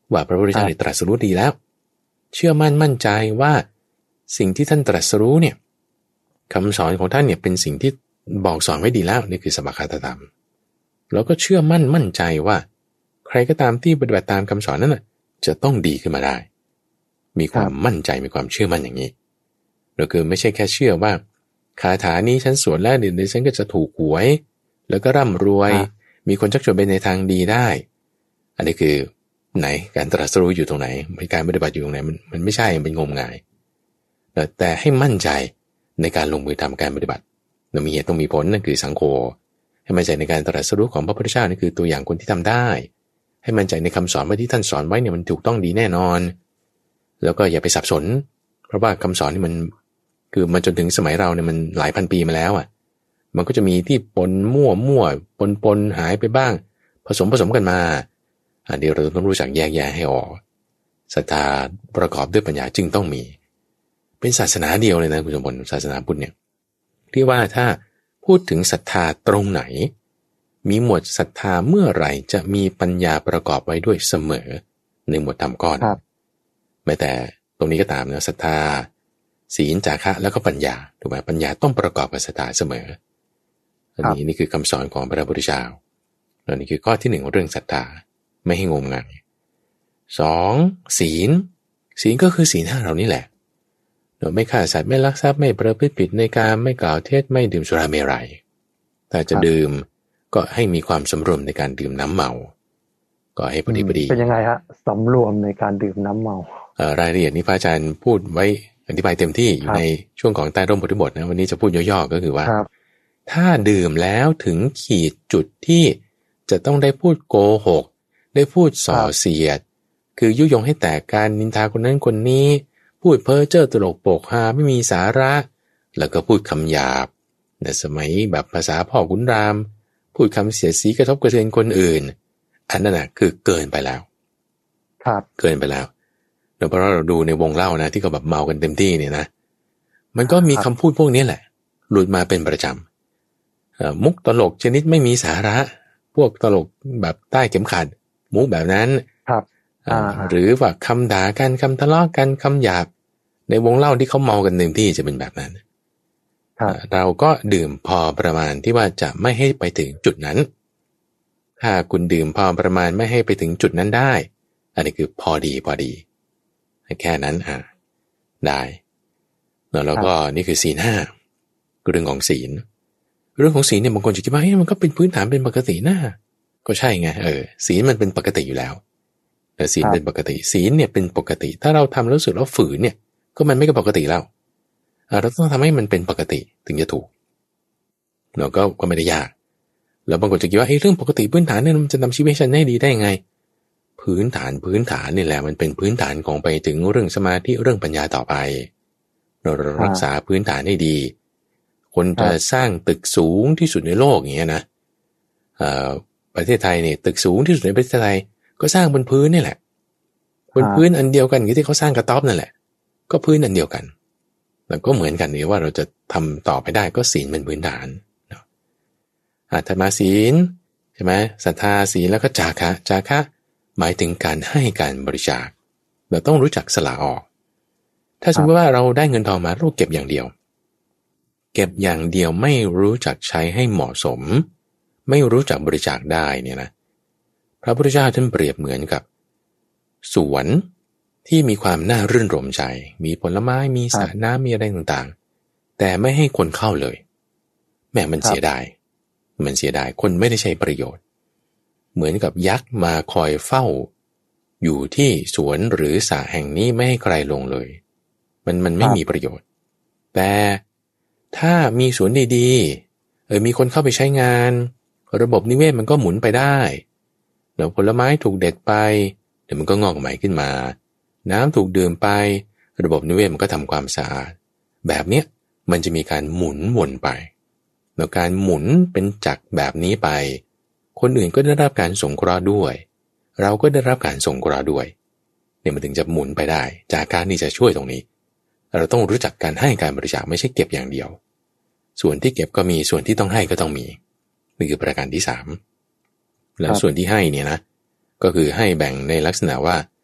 ว่าพระพุทธเจ้าได้ตรัสรู้ดีแล้วเชื่อมั่นมั่นใจว่าสิ่งที่ท่านตรัสรู้เนี่ยคำสอนของท่านเนี่ยเป็นสิ่งที่บอกสอนไว้ดีแล้วนี่คือสัพพคาตธรรมแล้วก็เชื่อมั่นมั่นใจว่าใครก็ตามที่ปฏิบัติตามคำสอนนั้นน่ะจะต้องดีขึ้นมาได้มีความมั่นใจมีความเชื่อมั่นอย่างนี้เราคือไม่ใช่แค่เชื่อว่าคาถานี้ฉันสวดแล้วเดี๋ยวฉันก็จะถูกหวยแล้วก็ร่ำรวยมีคนชักชวนไปในทางดีได้อันนี้คือไหนการตรัสรู้อยู่ตรงไหนการปฏิบัติอยู่ตรงไหนมันมันไม่ใช่เป็นงมงายแต่แต่ให้มั่นใจในการลงมือทำการปฏิบัติเรามีเหตุต้องมีผลนั่นคือสังโฆให้มั่นใจในการตรัสรู้ของพระพุทธเจ้านี่คือตัวอย่างคนที่ทำได้ให้มั่นใจในคำสอนว่าที่ท่านสอนไว้เนี่ยมันถูกต้องดีแน่นอนแล้วก็อย่าไปสับสนเพราะว่าคำสอนนี่มันคือมาจนถึงสมัยเราเนี่ยมันหลายพันปีมาแล้วอ่ะมันก็จะมีที่ปนมั่วมั่วปนปนหายไปบ้างผสมผสมกันมาอันเดียวเราต้องรู้จักแยกแยะให้ออกศรัทธาประกอบด้วยปัญญาจึงต้องมีเป็นศาสนาเดียวเลยนะคุณสมบัติศาสนาพุทธเนี่ยที่ว่าถ้าพูดถึงศรัทธาตรงไหนมีหมวดศรัทธาเมื่อไหร่จะมีปัญญาประกอบไว้ด้วยเสมอในหมวดธรรมก้อนแม้แต่ตรงนี้ก็ตามนะศรัทธาศีลจาคะแล้วก็ปัญญาถูกไหมปัญญาต้องประกอบกับศรัทธาเสมออันนี้นี่คือคำสอนของพระพุทธเจ้าแล้วนี่คือข้อที่หนึ่งเรื่องศรัทธาไม่ให้งมงายสองศีลศีลก็คือศีลห้าเรานี่แหละเราไม่ฆ่าสัตว์ไม่ลักทรัพย์ไม่ประพฤติผิดในการไม่กล่าวเท็จไม่ดื่มสุราเมรัยถ้าจะดื่มก็ให้มีความสำรวมในการดื่มน้ำเมาก็ให้พอดีพอดีเป็นยังไงฮะสำรวมในการดื่มน้ำเมารายละเอียดนี้พระอาจารย์พูดไว้อธิบายเต็มที่อยู่ในช่วงของใต้ร่มโพธิบทนะวันนี้จะพูดย่อๆก็คือว่าถ้าดื่มแล้วถึงขีดจุดที่จะต้องได้พูดโกหกได้พูดส่อเสียดคือยุยงให้แตกการนินทาคนนั้นคนนี้พูดเพ้อเจ้อตลกโปกฮาไม่มีสาระแล้วก็พูดคำหยาบในสมัยแบบภาษาพ่อขุนรามพูดคำเสียดสีกระทบกระเทือนคนอื่นอันนั้นน่ะคือเกินไปแล้วครับเกินไปแล้วเดี๋ยวเพราะเราดูในวงเล่านะที่เขาแบบเมากันเต็มที่เนี่ยนะมันก็มีคำพูดพวกนี้แหละหลุดมาเป็นประจำมุกตลกชนิดไม่มีสาระพวกตลกแบบใต้เข็มขัดมุกแบบนั้นครับหรือว่าคำด่ากันคำทะเลาะกันคำหยาบในวงเล่าที่เขาเมากันเต็มที่จะเป็นแบบนั้นเราก็ดื่มพอประมาณที่ว่าจะไม่ให้ไปถึงจุดนั้นถ้าคุณดื่มพอประมาณไม่ให้ไปถึงจุดนั้นได้อันนี้คือพอดีพอดีแค่นั้นอ่ะได้แล้วก็นี่คือศีลห้าเรื่องของศีลเรื่องของศีลเนี่ยบางคนจะคิดว่าเฮ้ยมันก็เป็นพื้นฐานเป็นปกตินะก็ใช่ไงเออศีลมันเป็นปกติอยู่แล้วแต่ศีลเป็นปกติศีลเนี่ยเป็นปกติถ้าเราทำแล้วรู้สึกแล้วฝืนเนี่ยก็มันไม่ก็ปกติแล้วเราต้องทำให้มันเป็นปกติถึงจะถูกเราก็ก็ไม่ได้ยากแล้วบางคนจะคิดว่าเฮ้ยเรื่องปกติพื้นฐานเนี่ยมันจะทำชีวิตฉันให้ดีได้ไงพื้นฐานพื้นฐานนี่แหละมันเป็นพื้นฐานของไปถึงเรื่องสมาธิเรื่องปัญญาต่อไปเรารักษาพื้นฐานให้ดีคนจะสร้างตึกสูงที่สุดในโลกอย่างเงี้ยนะประเทศไทยเนี่ยตึกสูงที่สุดในประเทศไทยก็สร้างบนพื้นนี่แหละบนพื้นอันเดียวกันที่เขาสร้างกระต๊อบนั่นแหละก็พื้นอันเดียวกันแล้วก็เหมือนกันนี่ว่าเราจะทำต่อไปได้ก็ศีลเป็นพื้นฐานเนาะอาตมาศีลใช่ไหมศรัทธาศีลแล้วก็จาคะจาคะหมายถึงการให้การบริจาคเราต้องรู้จักสละออกถ้าสมมติว่าเราได้เงินทองมาเราเก็บอย่างเดียวเก็บอย่างเดียวไม่รู้จักใช้ให้เหมาะสมไม่รู้จักบริจาคได้เนี่ยนะพระพุทธเจ้าท่านเปรียบเหมือนกับสวนที่มีความน่ารื่นรมใจมีผลไม้มีสระน้ำมีอะไรต่างๆแต่ไม่ให้คนเข้าเลยแม้มันเสียดายมันเสียดายคนไม่ได้ใช้ประโยชน์เหมือนกับยักษ์มาคอยเฝ้าอยู่ที่สวนหรือสระแห่งนี้ไม่ให้ใครลงเลยมันมันไม่มีประโยชน์แต่ถ้ามีสวนดีๆเออมีคนเข้าไปใช้งานระบบนิเวศมันก็หมุนไปได้แล้วผลไม้ถูกเด็ดไปเดี๋ยวมันก็งอกใหม่ขึ้นมาน้ำถูกดื่มไประบบนิเวศมันก็ทำความสะอาดแบบเนี้ยมันจะมีการหมุนวนไปแล้วการหมุนเป็นจักรแบบนี้ไปคนอื่นก็ได้รับการสงเคราะห์ด้วยเราก็ได้รับการสงเคราะห์ด้วยเนี่ยมันถึงจะหมุนไปได้จากการที่จะช่วยตรงนี้เราต้องรู้จักการให้การบริจาคไม่ใช่เก็บอย่างเดียวส่วนที่เก็บก็มีส่วนที่ต้องให้ก็ต้องมีนี่คือประการที่สามแล้วส่วนที่ให้เนี่ยนะก็คือให้แบ่งในลักษณะว่า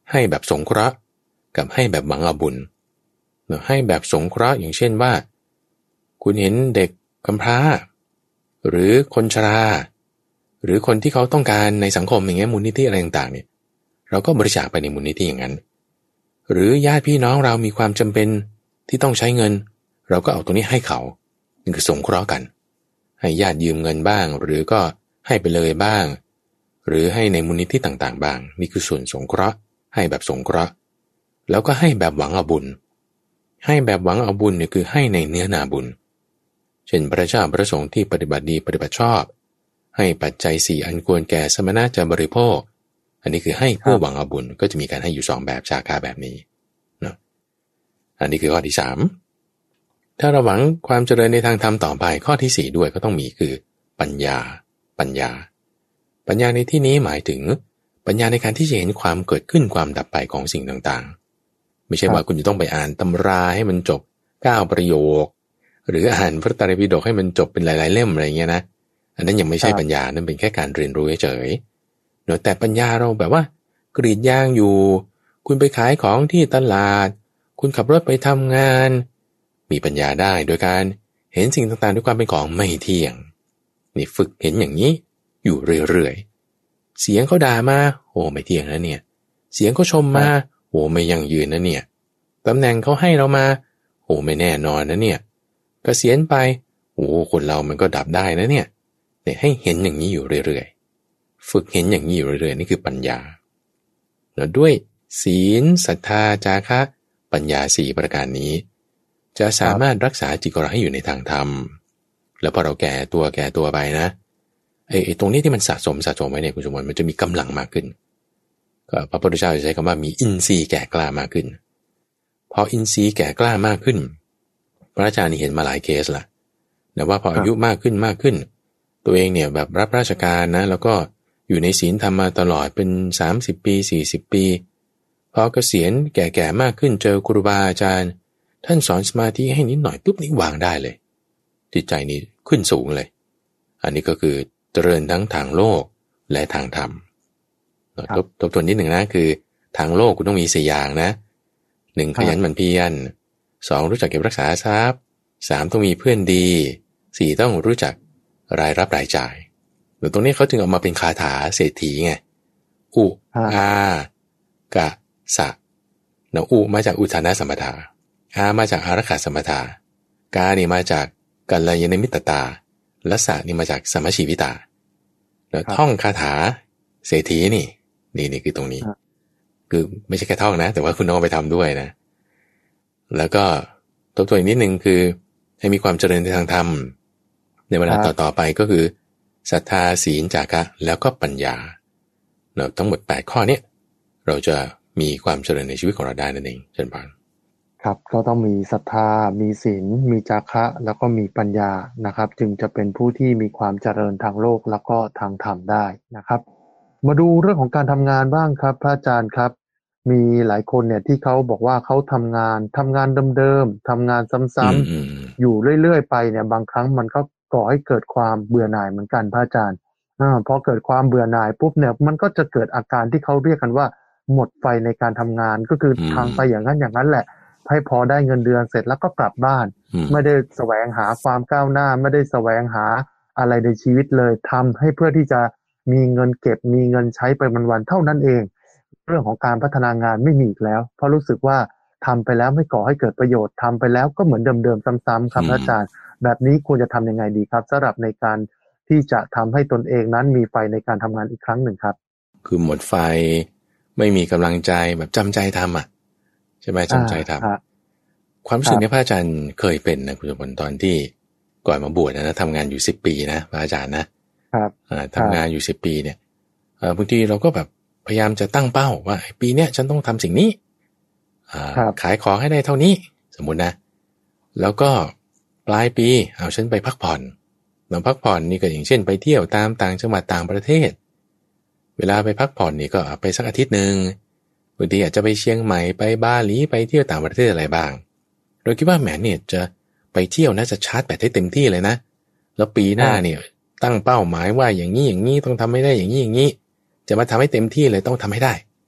ให้แบบสงเคราะห์กับให้แบบหวังเอาบุญให้แบบสงเคราะห์อย่างเช่นว่าคุณเห็นเด็กกำพร้าหรือคนชราหรือคนที่เขาต้องการในสังคมอย่างเงี้ยมูลนิธิอะไรต่างๆเนี่ยเราก็บริจาคไปในมูลนิธิอย่างนั้นหรือญาติพี่น้องเรามีความจำเป็นที่ต้องใช้เงินเราก็เอาตรงนี้ให้เขานี่คือสงเคราะห์กันให้ญาติยืมเงินบ้างหรือก็ให้ไปเลยบ้างหรือให้ในมูลนิธิต่างๆบ้างนี่คือส่วนสงเคราะห์ให้แบบสงเคราะห์แล้วก็ให้แบบหวังเอาบุญให้แบบหวังเอาบุญเนี่ยคือให้ในเนื้อนาบุญเช่นพระเจ้าพระสงฆ์ที่ปฏิบัติดีปฏิบัติชอบให้ปัจจัยสี่อันควรแก่สมณะจะบริโภคอันนี้คือให้เพื่อหวังเอาบุญก็จะมีการให้อยู่สองแบบชาคาแบบนี้เนาะอันนี้คือข้อที่สามถ้าเราหวังความเจริญในทางธรรมต่อไปข้อที่สี่ด้วยก็ต้องมีคือปัญญาปัญญาปัญญาในที่นี้หมายถึงปัญญาในการที่จะเห็นความเกิดขึ้นความดับไปของสิ่งต่างๆไม่ใช่ว่าคุณจะต้องไปอ่านตำราให้มันจบเก้าประโยคหรืออ่านพระไตรปิฎกให้มันจบเป็นหลายๆเล่มอะไรเงี้ยนะอันนั้นยังไม่ใช่ปัญญานั่นเป็นแค่การเรียนรู้เฉยๆเนอะแต่ปัญญาเราแบบว่ากรีดยางอยู่คุณไปขายของที่ตลาดคุณขับรถไปทำงานมีปัญญาได้โดยการเห็นสิ่งต่างๆด้วยความเป็นของไม่เที่ยงนี่ฝึกเห็นอย่างนี้อยู่เรื่อยๆเสียงเขาด่ามาโอ้ไม่เที่ยงนะเนี่ยเสียงเขาชมมาโอ้ไม่ยั่งยืนนะเนี่ยตำแหน่งเขาให้เรามาโอ้ไม่แน่นอนนะเนี่ยเกษียณไปโอ้คนเรามันก็ดับได้นะเนี่ยเนี่ยให้เห็นอย่างนี้อยู่เรื่อยๆฝึกเห็นอย่างนี้อยู่เรื่อยๆนี่คือปัญญาแล้วด้วยศีลศรัทธาจาคะปัญญาสี่ประการนี้จะสามารถรักษาจิตของเราให้อยู่ในทางธรรมแล้วพอเราแก่ตัวแก่ตัวไปนะไอ้ตรงนี้ที่มันสะสมสะสมไว้เนี่ยคุณสมบัติมันจะมีกำลังมากขึ้นก็พระพุทธเจ้าจะใช้คำว่ามีอินทรีย์แก่กล้ามากขึ้นพออินทรีย์แก่กล้ามากขึ้นพระอาจารย์นี่เห็นมาหลายเคสละแต่ว่าพออายุมากขึ้นมากขึ้นตัวเองเนี่ยแบบรับราชการนะแล้วก็อยู่ในศีลธรรมมาตลอดเป็นสามสิบปีสี่สิบปีพอเกษียณแก่ๆมากขึ้นเจอครูบาอาจารย์ท่านสอนสมาธิให้นิดหน่อยปุ๊บนี่วางได้เลยจิตใจนี้ขึ้นสูงเลยอันนี้ก็คือเจริญทั้งทางโลกและทางธรรมทบทบทวนนิดหนึ่งนะคือทางโลกคุณต้องมีสี่อย่างนะหนึ่งขยันหมั่นเพียรสองรู้จักเก็บรักษาทรัพย์สามต้องมีเพื่อนดีสี่ต้องรู้จักรายรับรายจ่ายหรือตรงนี้เขาจึงเอามาเป็นคาถาเศรษฐีไงอุอากะสะนะอุมาจากอุทานะสัมปทาอามาจากอารักขาสัมปทากานี่มาจากกัลยาณมิตรตาและสะนี่มาจากสัมมชีวิตาแล้วท่องคาถาเศรษฐีนี่นี่นี่คือตรงนี้คือไม่ใช่แค่ท่องนะแต่ว่าคุณต้องไปทำด้วยนะแล้วก็ทบทวนอีกนิดนึงคือให้มีความเจริญในทางธรรมในเวลาต่อๆไปก็คือศรัทธาศีลจาคะแล้วก็ปัญญาเราทั้งหมดแปดข้อนี้เราจะมีความเจริญในชีวิตของเราได้นั่นเองเช่นกันครับก็ต้องมีศรัทธามีศีลมีจาคะแล้วก็มีปัญญานะครับจึงจะเป็นผู้ที่มีความเจริญทางโลกแล้วก็ทางธรรมได้นะครับมาดูเรื่องของการทำงานบ้างครับพระอาจารย์ครับมีหลายคนเนี่ยที่เขาบอกว่าเขาทำงานทำงานเดิมๆทำงานซ้ำๆอยู่เรื่อยๆไปเนี่ยบางครั้งมันก็ก่อให้เกิดความเบื่อหน่ายเหมือนกันพระอาจารย์อ่าพอเกิดความเบื่อหน่ายปุ๊บเนี่ยมันก็จะเกิดอาการที่เขาเรียกกันว่าหมดไฟในการทำงานก็คือทางไปอย่างนั้นอย่างนั้นแหละให้พอได้เงินเดือนเสร็จแล้วก็กลับบ้านไม่ได้แสวงหาความก้าวหน้าไม่ได้แสวงหาอะไรในชีวิตเลยทำให้เพื่อที่จะมีเงินเก็บมีเงินใช้ไปวันๆเท่านั้นเองเรื่องของการพัฒนางานไม่มีอีกแล้วเพราะรู้สึกว่าทำไปแล้วไม่ก่อให้เกิดประโยชน์ทำไปแล้วก็เหมือนเดิมๆซ้ำๆครับอาจารย์แบบนี้ควรจะทำยังไงดีครับสำหรับในการที่จะทำให้ตนเองนั้นมีไฟในการทำงานอีกครั้งหนึ่งครับคือหมดไฟไม่มีกำลังใจแบบจำใจทำอ่ะใช่ไหมจำใจทำความรู้สึกนี้พระอาจารย์เคยเป็นนะคุณสมบัติตอนที่ก่อนมาบวชนะทำงานอยู่สิบปีนะพระอาจารย์นะครับทำงานอยู่สิบปีเนี่ยบางทีเราก็แบบพยายามจะตั้งเป้าว่าปีเนี้ยฉันต้องทำสิ่งนี้ขายของให้ได้เท่านี้สมมุตินะแล้วก็ปลายปีเอาฉันไปพักผ่อนเราพักผ่อนนี่ก็อย่างเช่นไปเที่ยวตามต่างจังหวัดต่างประเทศเวลาไปพักผ่อนนี่ก็ไปสักอาทิตย์นึงบางทีอาจจะไปเชียงใหม่ไปบาหลีไปเที่ยวต่างประเทศอะไรบ้างเราคิดว่าแหมเนี่ยจะไปเที่ยวน่าจะชาร์จแบตให้เต็มที่เลยนะแล้วปีหน้าเนี่ยตั้งเป้าหมายว่าอย่างนี้อย่างนี้ต้องทำให้ได้อย่างนี้อย่างนี้จะมาทำให้เต็มที่เลยต้องทำให้ได้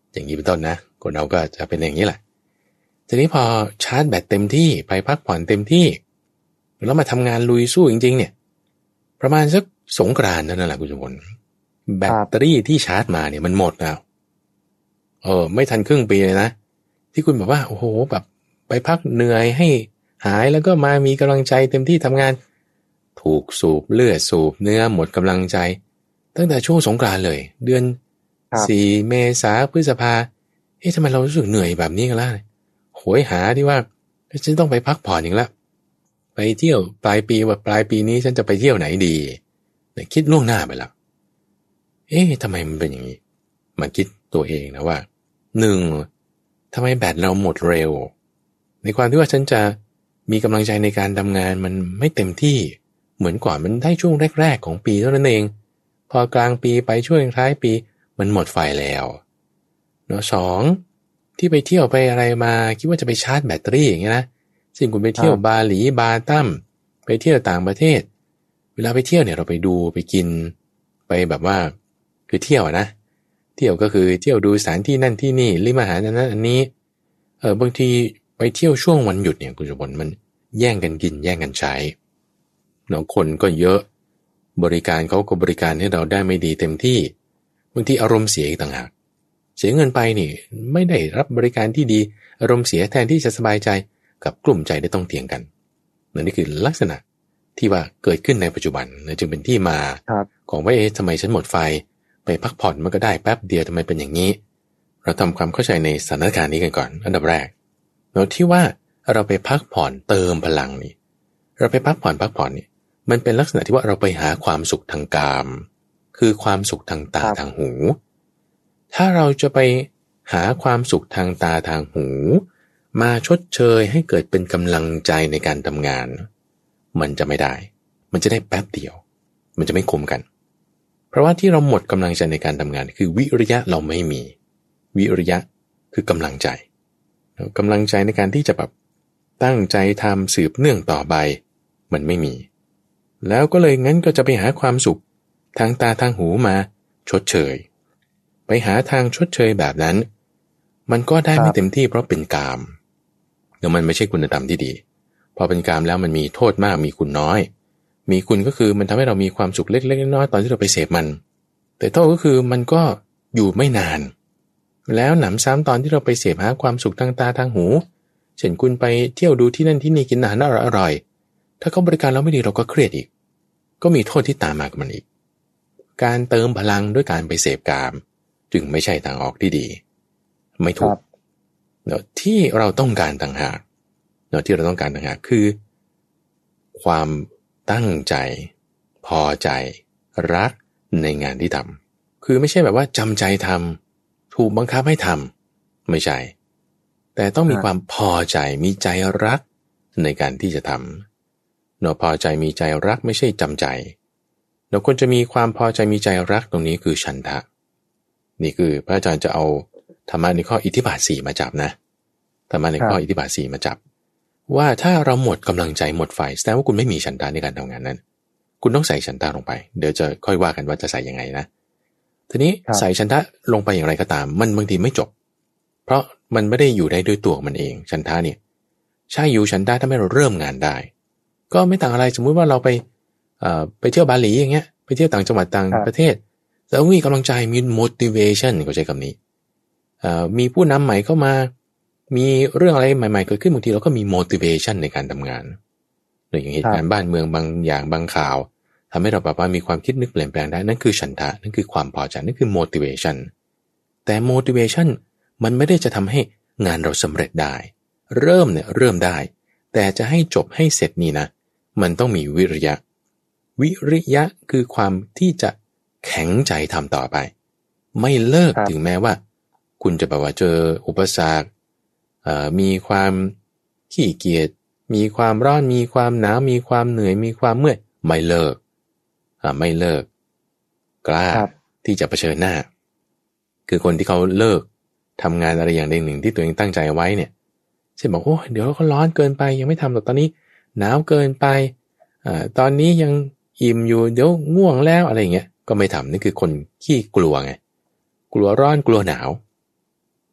อย่างนี้เป็นต้นนะคนเราก็จะเป็นอย่างนี้แหละทีนี้พอชาร์จแบตเต็มที่ไปพักผ่อนเต็มที่แล้วมาทำงานลุยสู้จริงๆเนี่ยประมาณสักสงกรานต์นั่นแหละคุณสมบัติแบตเตอรี่ที่ชาร์จมาเนี่ยมันหมดแล้วเออไม่ทันครึ่งปีเลยนะที่คุณบอกว่าโอ้โหแบบไปพักเหนื่อยให้หายแล้วก็มามีกำลังใจเต็มที่ทำงานถูกสูบเลือดสูบเนื้อหมดกำลังใจตั้งแต่ช่วงสงกรานต์เลยเดือนสี่เมษาพฤษภาเอ๊ะทำไมเรารู้สึกเหนื่อยแบบนี้กันล่ะโหยหาที่ว่าฉันต้องไปพักผ่อนอีกแล้วไปเที่ยวปลายปีว่าปลายปีนี้ฉันจะไปเที่ยวไหนดีเนี่ยคิดล่วงหน้าไปแล้วเอ๊ะทำไมมันเป็นอย่างนี้มาคิดตัวเองนะว่าหนึ่งทำไมแบตเราหมดเร็วในความที่ว่าฉันจะมีกำลังใจในการทำงานมันไม่เต็มที่เหมือนก่อนมันได้ช่วงแรกๆของปีเท่านั้นเองพอกลางปีไปช่วงท้ายปีมันหมดไฟแล้วเนาะสองที่ไปเที่ยวไปอะไรมาคิดว่าจะไปชาร์จแบตเตอรี่อย่างเงี้ยนะซึ่งคุณไปเที่ยวบาหลีบาตั้มไปเที่ยวต่างประเทศเวลาไปเที่ยวเนี่ยเราไปดูไปกินไปแบบว่าคือเที่ยวนะเที่ยวก็คือเที่ยวดูสถานที่นั่นที่นี่ริมอาหารนั้นอันนี้เออบางทีไปเที่ยวช่วงวันหยุดเนี่ยคุณสมบัติมันแย่งกันกินแย่งกันใช้เนาะคนก็เยอะบริการเขาก็บริการให้เราได้ไม่ดีเต็มที่บางทีอารมณ์เสียอีกต่างหากเสียเงินไปนี่ไม่ได้รับบริการที่ดีอารมณ์เสียแทนที่จะสบายใจกับกลุ่มใจได้ต้องเถียงกันนี่คือลักษณะที่ว่าเกิดขึ้นในปัจจุบันจึงเป็นที่มาของว่าเอ๊ะทำไมฉันหมดไฟไปพักผ่อนมันก็ได้แป๊บเดียวทำไมเป็นอย่างนี้เราทำความเข้าใจในสถานการณ์นี้กันก่อนอันดับแรกเราที่ว่าเราไปพักผ่อนเติมพลังนี่เราไปพักผ่อนพักผ่อนนี่มันเป็นลักษณะที่ว่าเราไปหาความสุขทางกามคือความสุขทางตาทางหูถ้าเราจะไปหาความสุขทางตาทางหูมาชดเชยให้เกิดเป็นกำลังใจในการทำงานมันจะไม่ได้มันจะได้แป๊บเดียวมันจะไม่คุ้มกันเพราะว่าที่เราหมดกำลังใจในการทำงานคือวิริยะเราไม่มีวิริยะคือกำลังใจกำลังใจในการที่จะแบบตั้งใจทำสืบเนื่องต่อไปมันไม่มีแล้วก็เลยงั้นก็จะไปหาความสุขทางตาทางหูมาชดเชยไปหาทางชดเชยแบบนั้นมันก็ได้ไม่เต็มที่เพราะเป็นกามเดี๋ยวมันไม่ใช่คุณธรรมที่ดีพอเป็นกามแล้วมันมีโทษมากมีคุณน้อยมีคุณก็คือมันทำให้เรามีความสุขเล็กๆน้อยๆตอนที่เราไปเสพมันแต่โทษก็คือมันก็อยู่ไม่นานแล้วหนำซ้ำตอนที่เราไปเสพหาความสุขทางตาทางหูเช่นคุณไปเที่ยวดูที่นั่นที่นี่กินอาหารอร่อยๆถ้าเขาบริการเราไม่ดีเราก็เครียดอีกก็มีโทษที่ตามมากับมันอีกการเติมพลังด้วยการไปเสพกามจึงไม่ใช่ทางออกที่ดีไม่ถูกเนาะที่เราต้องการต่างหากเนาะที่เราต้องการต่างหากคือความตั้งใจพอใจรักในงานที่ทำคือไม่ใช่แบบว่าจำใจทำถูกบังคับให้ทำไม่ใช่แต่ต้องมีความพอใจมีใจรักในการที่จะทำเนาะพอใจมีใจรักไม่ใช่จำใจเราควรจะมีความพอใจมีใจรักตรงนี้คือฉันทะนี่คือพระอาจารย์จะเอาธรรมะในข้ออิทธิบาทสี่มาจับนะธรรมะในข้ออิทธิบาทสี่มาจับว่าถ้าเราหมดกำลังใจหมดไฟแสดงว่าคุณไม่มีฉันทะในการทำงานนั้นคุณต้องใส่ฉันทะลงไปเดี๋ยวจะค่อยว่ากันว่าจะใส่ยังไงนะทีนี้ใส่ฉันทะลงไปอย่างไรก็ตามมันบางทีไม่จบเพราะมันไม่ได้อยู่ได้ด้วยตัวมันเองฉันทะเนี่ยใช่อยู่ฉันทะถ้าไม่เราเริ่มงานได้ก็ไม่ต่างอะไรสมมุติว่าเราไปเอ่อไปเที่ยวบาหลีอย่างเงี้ยไปเที่ยวต่างจังหวัดต่างประเทศแล้วมีกำลังใจมี motivation เขาใช้คำนี้เอ่อมีผู้นำใหม่เข้ามามีเรื่องอะไรใหม่ๆเกิดขึ้นบางทีเราก็มี motivation ในการทำงานอย่างเหตุการณ์บ้านเมืองบางอย่างบางข่าวทำให้เราแบบว่ามีความคิดนึกเปลี่ยนแปลงได้นั่นคือฉันทะนั่นคือความพอใจนั่นคือ motivation แต่ motivation มันไม่ได้จะทำให้งานเราสำเร็จได้เริ่มเนี่ยเริ่มได้แต่จะให้จบให้เสร็จนี่นะมันต้องมีวิริยะวิริยะคือความที่จะแข็งใจทำต่อไปไม่เลิกถึงแม้ว่าคุณจะแบบว่าเจออุปสรรคมีความขี้เกียจมีความร้อนมีความหนาวมีความเหนื่อยมีความเมื่อยไม่เลิกไม่เลิกกล้าที่จะเผชิญหน้าคือคนที่เขาเลิกทำงานอะไรอย่างใดหนึ่งที่ตัวเองตั้งใจไว้เนี่ยเช่นบอกโอ้เดี๋ยวเขาร้อนเกินไปยังไม่ทำหรอกตอนนี้หนาวเกินไปอ่าตอนนี้ยังอิ่มอยู่เดี๋ยวง่วงแล้วอะไรอย่างเงี้ยก็ไม่ทำนี่คือคนขี้กลัวไงกลัวร้อนกลัวหนาว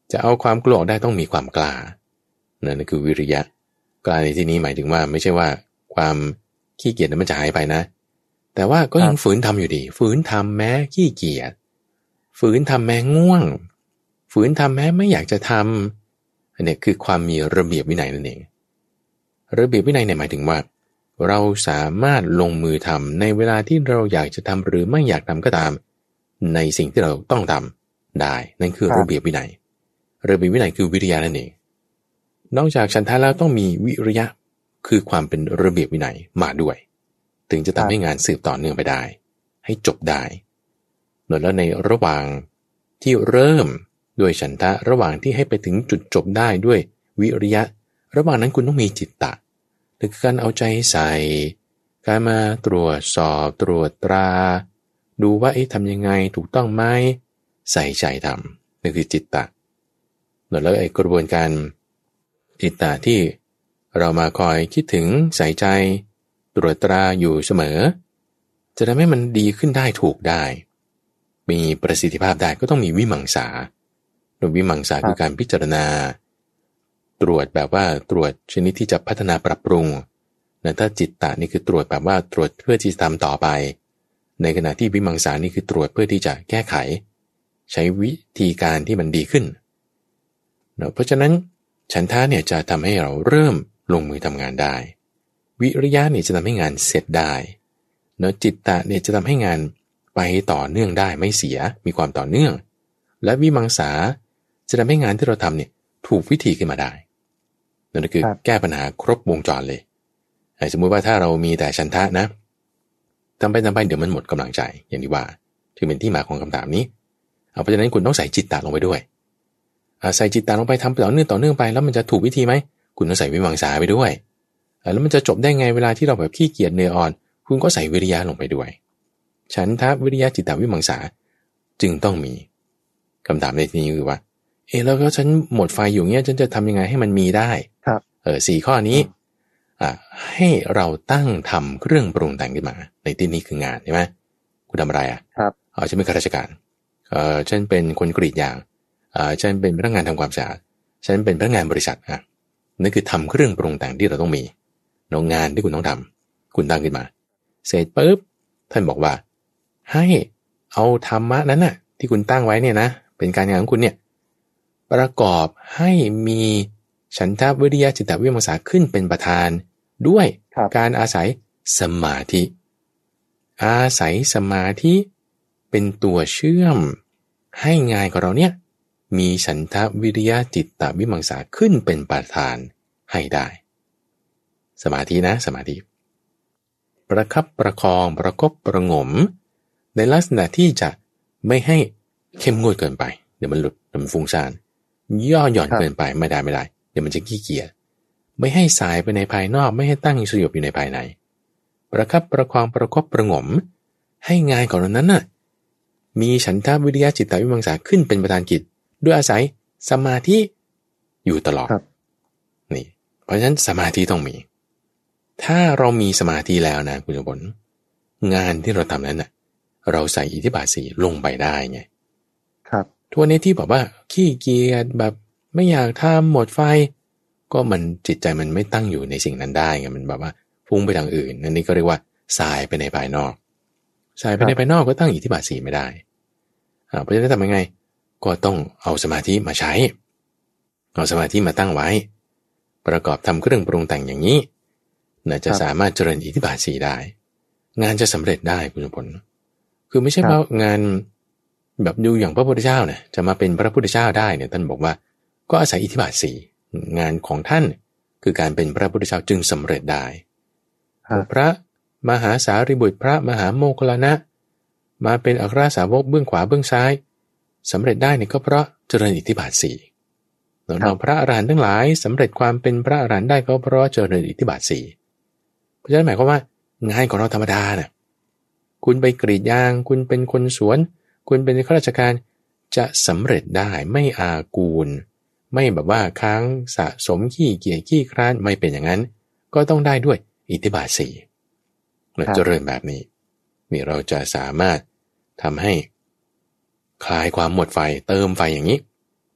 จะเอาความกลัวออกได้ต้องมีความกล้านั่นคือวิริยะกล้าในที่นี้หมายถึงว่าไม่ใช่ว่าความขี้เกียจนั้นมันจะหายไปนะแต่ว่าก็ยังฝืนทำอยู่ดีฝืนทำแม้ขี้เกียจฝืนทำแม้ง่วงฝืนทำแม้ไม่อยากจะทำอันนี้คือความมีระเบียบวินัยนั่นเองระเบียบวินัยเนี่ยหมายถึงว่าเราสามารถลงมือทำในเวลาที่เราอยากจะทำหรือไม่อยากทำก็ตามในสิ่งที่เราต้องทำได้นั่นคือระเบียบวินัยระเบียบวินัยคือวิริยะนั่นเองนอกจากฉันทะแล้วต้องมีวิริยะคือความเป็นระเบียบวินัยมาด้วยถึงจะทำให้งานสืบต่อเนื่องไปได้ให้จบได้แล้วในระหว่างที่เริ่มด้วยฉันทะระหว่างที่ให้ไปถึงจุดจบได้ด้วยวิริยะระหว่างนั้นคุณต้องมีจิตตะคือการเอาใจใส่การมาตรวจสอบตรวจตราดูว่าเอ๊ะทำยังไงถูกต้องไหมใส่ใจทำนั่นคือจิตตะแล้วไอ้กระบวนการจิตตะที่เรามาคอยคิดถึงใส่ใจตรวจตราอยู่เสมอจะทำให้มันดีขึ้นได้ถูกได้มีประสิทธิภาพได้ก็ต้องมีวิมังสาโดยวิมังสาคือการพิจารณาตรวจแบบว่าตรวจชนิดที่จะพัฒนาปรับปรุงแต่ถ้าจิตตะนี่คือตรวจแบบว่าตรวจเพื่อที่จะทำต่อไปในขณะที่วิมังสานี่คือตรวจเพื่อที่จะแก้ไขใช้วิธีการที่มันดีขึ้นเพราะฉะนั้นฉันทะเนี่ยจะทำให้เราเริ่มลงมือทำงานได้วิริยะเนี่ยจะทำให้งานเสร็จได้เนาะจิตตะเนี่ยจะทำให้งานไปต่อเนื่องได้ไม่เสียมีความต่อเนื่องและวิมังสาจะทำให้งานที่เราทำเนี่ยถูกวิธีขึ้นมาได้นั่นคือแก้ปัญหาครบวงจรเลยสมมุติว่าถ้าเรามีแต่ฉันทะนะทำไปทำไปเดี๋ยวมันหมดกำลังใจอย่างที่ว่าถึงเป็นที่มาของคำถามนี้เอาเพราะฉะนั้นคุณต้องใส่จิตตะลงไปด้วยใส่จิตตะลงไปทำต่อเนื่องต่อเนื่องไปแล้วมันจะถูกวิธีไหมคุณต้องใส่วิมังสาไปด้วยแล้วมันจะจบได้ไงเวลาที่เราแบบขี้เกียจเหนื่อยอ่อนคุณก็ใส่วิริยะลงไปด้วยฉันทะวิริยะจิตตะวิมังสาจึงต้องมีคำถามในที่นี้คือว่าเออแล้วก็ฉันหมดไฟอยู่เงี้ยฉันจะทำยังไงให้มันมีได้ครับเออสี่ข้อนี้อ่ะให้เราตั้งทำเครื่องปรุงแต่งขึ้นมาในที่นี้คืองานใช่ไหมคุณทำอะไรอ่ะครับอ๋อฉันเป็นข้าราชการเออฉันเป็นคนกรีดยางอ่าฉันเป็นพนักงานทำความสะอาดฉันเป็นพนักงานบริษัทอ่ะนั่นคือทำเครื่องปรุงแต่งที่เราต้องมีโรงงานที่คุณต้องทำคุณตั้งขึ้นมาเสร็จปุ๊บท่านบอกว่าให้เอาธรรมะนั้นน่ะที่คุณตั้งไว้เนี่ยนะเป็นการงานของคุณเนี่ยประกอบให้มีฉันทะวิริยะจิตตะวิมังสาขึ้นเป็นประธานด้วยการอาศัยสมาธิอาศัยสมาธิเป็นตัวเชื่อมให้งานของเราเนี่ยมีฉันทะวิริยะจิตตะวิมังสาขึ้นเป็นประธานให้ได้สมาธินะสมาธิประคับประคองประคบประหงมในลักษณะที่จะไม่ให้เข้มงวดเกินไปเดี๋ยวมันหลุดเดี๋ยวมันฟุ้งซ่านย่อหย่อนเกินไปไม่ได้ไม่ได้เดี๋ยวมันจะขี้เกียจไม่ให้สายไปในภายนอกไม่ให้ตั้งสยบอยู่ในภายในประคับประคองประคบประหงมให้งานของเรานั้นน่ะมีฉันทะวิริยะจิตตะวิมังสาขึ้นเป็นประธานกิจด้วยอาศัยสมาธิอยู่ตลอดนี่เพราะฉะนั้นสมาธิต้องมีถ้าเรามีสมาธิแล้วนะคุณผลงานที่เราทำนั้นน่ะเราใส่อิทธิบาทสี่ลงไปได้ไงครับทั่วนี้ที่แบบว่าขี้เกียจแบบไม่อยากทำหมดไฟก็มันจิตใจมันไม่ตั้งอยู่ในสิ่งนั้นได้ไงมันแบบว่าฟุ้งไปทางอื่นนั่นนี่ก็เรียกว่าสายไปในภายนอกสายไปในภายนอกก็ตั้งอิทธิบาทสี่ไม่ได้อ่าเพราะฉะนั้นทำยังไงก็ต้องเอาสมาธิมาใช้เอาสมาธิมาตั้งไว้ประกอบทำเครื่องปรุงแต่งอย่างนี้น่าจะสามารถเจริญอิทธิบาทสี่ได้งานจะสำเร็จได้คุณผลคือไม่ใช่ว่างานแบบดูอย่างพระพุทธเจ้าเนี่ยจะมาเป็นพระพุทธเจ้าได้เนี่ยท่านบอกว่าก็อาศัยอิทธิบาทสี่งานของท่านคือการเป็นพระพุทธเจ้าจึงสำเร็จได้พระมหาสารีบุตรพระมหาโมคคัลลานะมาเป็นอัครสาวกเบื้องขวาเบื้องซ้ายสำเร็จได้เนี่ยก็เพราะเจริญอิทธิบาทสี่เราพระอรหันต์ทั้งหลายสำเร็จความเป็นพระอรหันต์ได้ก็เพราะเจริญอิทธิบาทสี่เพราะฉะนั้นหมายความว่างานของเราธรรมดาเนี่ยคุณไปกรีดยางคุณเป็นคนสวนคุณเป็นข้าราชการจะสำเร็จได้ไม่อากูลไม่แบบว่าค้างสะสมขี้เกียจขี้คร้านไม่เป็นอย่างนั้นก็ต้องได้ด้วยอิทธิบาทสี่เราเจริญแบบนี้นี่เราจะสามารถทำให้คลายความหมดไฟเติมไฟอย่างนี้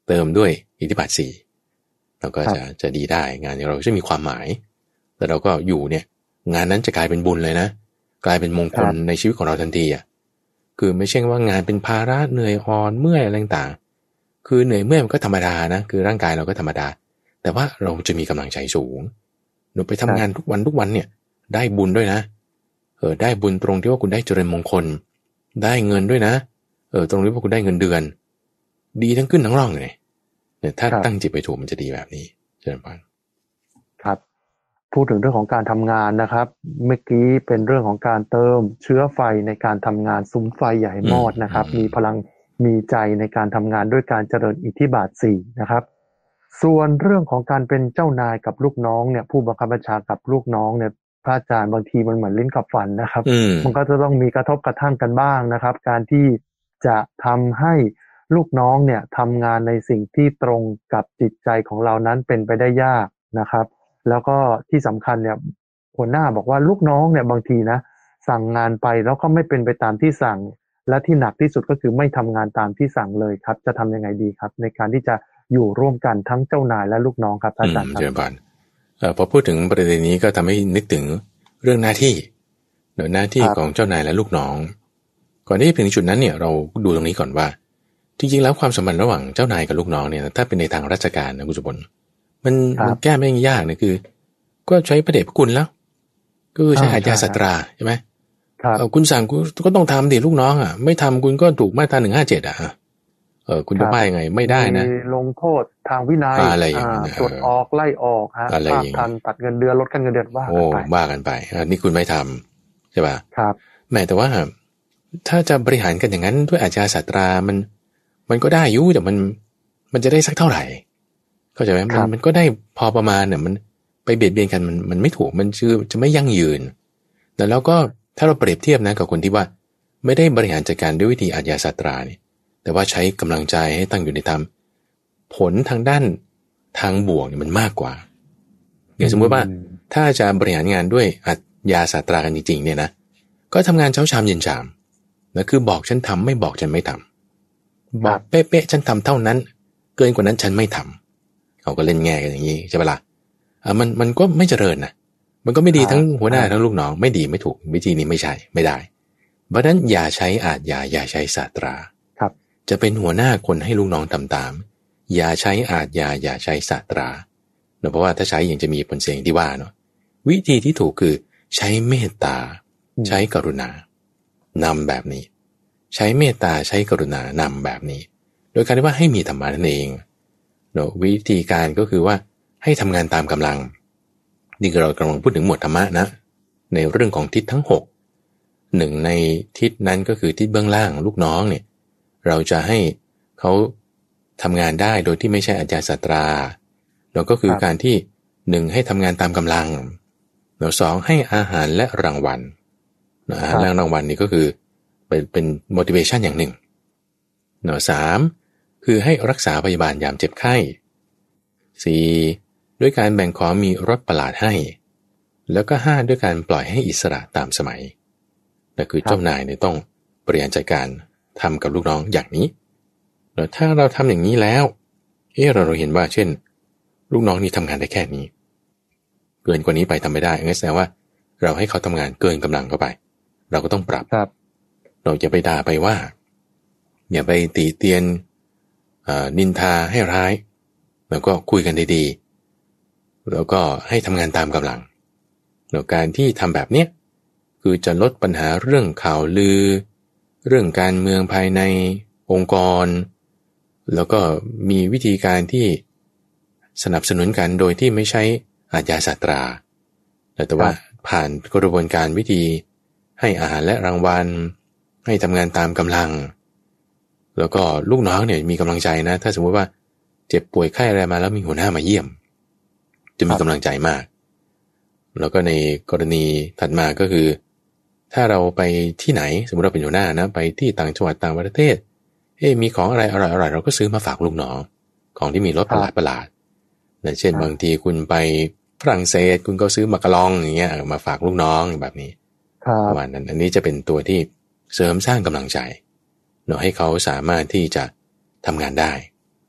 เติมด้วยอิทธิบาทสี่เราก็จะจะดีได้งานของเราจะมีความหมายแต่เราก็อยู่เนี่ยงานนั้นจะกลายเป็นบุญเลยนะกลายเป็นมงคลในชีวิตของเราทันทีอ่ะคือไม่ใช่ว่างานเป็นภาระเหนื่อยอ่อนเมื่อยอะไรต่างๆคือเหนื่อยเมื่อยมันก็ธรรมดานะคือร่างกายเราก็ธรรมดาแต่ว่าเราจะมีกำลังใจสูงหนูไปทำงานทุกวันทุกวันเนี่ยได้บุญด้วยนะเออได้บุญตรงที่ว่าคุณได้เจริญมงคลได้เงินด้วยนะเออตรงที่ว่าคุณได้เงินเดือนดีทั้งขึ้นทั้งร่องเลยเนี่ยถ้าตั้งจิตไปถูกมันจะดีแบบนี้เจริญพรครับพูดถึงเรื่องของการทำงานนะครับเมื่อกี้เป็นเรื่องของการเติมเชื้อไฟในการทำงานซุ้มไฟใหญ่มอดนะครับมีพลังมีใจในการทำงานด้วยการเจริญอิทธิบาทสี่นะครับส่วนเรื่องของการเป็นเจ้านายกับลูกน้องเนี่ยผู้บังคับบัญชากับลูกน้องเนี่ยพระอาจารย์บางทีมันเหมือนลิ้นกับฟันนะครับมันก็จะต้องมีกระทบกระทั่งกันบ้างนะครับการที่จะทำให้ลูกน้องเนี่ยทำงานในสิ่งที่ตรงกับจิตใจของเรานั้นเป็นไปได้ยากนะครับแล้วก็ที่สำคัญเนี่ยหัวหน้าบอกว่าลูกน้องเนี่ยบางทีนะสั่งงานไปแล้วก็ไม่เป็นไปตามที่สั่งและที่หนักที่สุดก็คือไม่ทำงานตามที่สั่งเลยครับจะทำยังไงดีครับในการที่จะอยู่ร่วมกันทั้งเจ้านายและลูกน้องครับอาจารย์ครับเจริญพรพอพูดถึงประเด็นนี้ก็ทำให้นึกถึงเรื่องหน้าที่หน้าที่ของเจ้านายและลูกน้องก่อนที่จะถึงจุดนั้นเนี่ยเราดูตรงนี้ก่อนว่าจริงๆแล้วความสัมพันธ์ระหว่างเจ้านายกับลูกน้องเนี่ยถ้าเป็นในทางราชการนะคุณสุพลมันมันแก้ไม่ยากนะคือก็ใช้พระเดชพระคุณแล้วก็ใช้อาญาสัตราใช่ไหมคุณสั่งคุณก็ต้องทำดิลูกน้องอ่ะไม่ทำคุณก็ถูกมาตราหนึ่งห้าเจ็ดอ่ะเออคุณจะว่ายังไงไม่ได้นะลงโทษทางวินัยอะไรอย่างเงี้ยตรวจออกไล่ออกฮะภาคทันตัดเงินเดือนลดขั้นเงินเดือนว่ากันไปว่ากันไปอันนี้คุณไม่ทำใช่ป่ะครับแม้แต่ว่าถ้าจะบริหารกันอย่างนั้นด้วยอาญาสัตรามันมันก็ได้อยู่แต่มันมันจะได้สักเท่าไหร่เข้าใจไหมมันมันก็ได้พอประมาณเนี่ยมันไปเบียดเบียนกันมันมันไม่ถูกมันชื่อจะไม่ยั่งยืนแต่แล้วก็ถ้าเราเปรียบเทียบนะกับคนที่ว่าไม่ได้บริหารจัดการด้วยวิธีอาญาสัตราเนี่ยแต่ว่าใช้กำลังใจให้ตั้งอยู่ในธรรมผลทางด้านทางบวกเนี่ยมันมากกว่าอย่างสมมติว่าถ้าจะบริหารงานด้วยอาญาสัตรากันจริงๆเนี่ยนะก็ทำงานเช้าชามเย็นชามนะคือบอกฉันทำไม่บอกฉันไม่ทำบอกเป๊ะๆฉันทำเท่านั้นเกินกว่านั้นฉันไม่ทำเขาก็เล่นแง่กันอย่างนี้ใช่ปะล่ะอ่ะมันมันก็ไม่เจริญนะมันก็ไม่ดีทั้งหัวหน้าทั้งลูกน้องไม่ดีไม่ถูกวิธีนี้ไม่ใช่ไม่ได้เพราะฉะนั้นอย่าใช้อาญาอย่าใช้สัตราครับจะเป็นหัวหน้าคนให้ลูกน้องทำตามอย่าใช้อาญาอย่าใช้สัตราเพราะว่าถ้าใช้อย่างจะมีผลเสียงที่ว่าเนาะวิธีที่ถูกคือใช้เมตตาใช้กรุณานำแบบนี้ใช้เมตตาใช้กรุณานำแบบนี้โดยการที่ว่าให้มีธรรมะนั่นเองเนาะวิธีการก็คือว่าให้ทำงานตามกำลังนี่เรากำลังพูดถึงหมวดธรรมะนะในเรื่องของทิศทั้งหกหนึ่งในทิศนั้นก็คือทิศเบื้องล่างลูกน้องเนี่ยเราจะให้เขาทำงานได้โดยที่ไม่ใช่อาญาสัตราแล้วก็คือการที่หนึ่งให้ทำงานตามกำลังแล้วสองให้อาหารและรางวัลอาหารและรางวัลนี่ก็คือเป็นเป็น motivation อย่างหนึ่งเนาะสามคือให้รักษาพยาบาลยามเจ็บไข้สี่ด้วยการแบ่งขอมีรถประหลาดให้แล้วก็ห้าด้วยการปล่อยให้อิสระตามสมัยนั่นคือเจ้านายเนี่ยต้องบริหารจัดการทำกับลูกน้องอย่างนี้แล้วถ้าเราทำอย่างนี้แล้วเออเราเราเห็นว่าเช่นลูกน้องนี่ทำงานได้แค่นี้เกินกว่านี้ไปทำไม่ได้งั้นแสดงว่าเราให้เขาทำงานเกินกำลังเข้าไปเราก็ต้องปรับเราอย่าไปด่าไปว่าอย่าไปตีเตียนนินทาให้ร้ายแล้วก็คุยกันดีๆแล้วก็ให้ทำงานตามกำลังแล้วการที่ทำแบบเนี้ยคือจะลดปัญหาเรื่องข่าวลือเรื่องการเมืองภายในองค์กรแล้วก็มีวิธีการที่สนับสนุนกันโดยที่ไม่ใช้อาญาสัตราแต่ว่าผ่านกระบวนการวิธีให้อาหารและรางวัลให้ทำงานตามกำลังแล้วก็ลูกน้องเนี่ยมีกำลังใจนะถ้าสมมติว่าเจ็บป่วยไข้อะไรมาแล้วมีหัวหน้ามาเยี่ยมจะมีกำลังใจมากแล้วก็ในกรณีถัดมาก็คือถ้าเราไปที่ไหนสมมติเราเป็นหัวหน้านะไปที่ต่างจังหวัดต่างประเทศเอ๊ะมีของอะไรอร่อยๆเราก็ซื้อมาฝากลูกน้องของที่มีรสประหลาดประหลาดเช่นบางทีคุณไปฝรั่งเศสคุณก็ซื้อมะกะลองอย่างเงี้ยมาฝากลูกน้องแบบนี้ประมาณนั้นอันนี้จะเป็นตัวที่เสริมสร้างกำลังใจเนาะให้เขาสามารถที่จะทำงานได้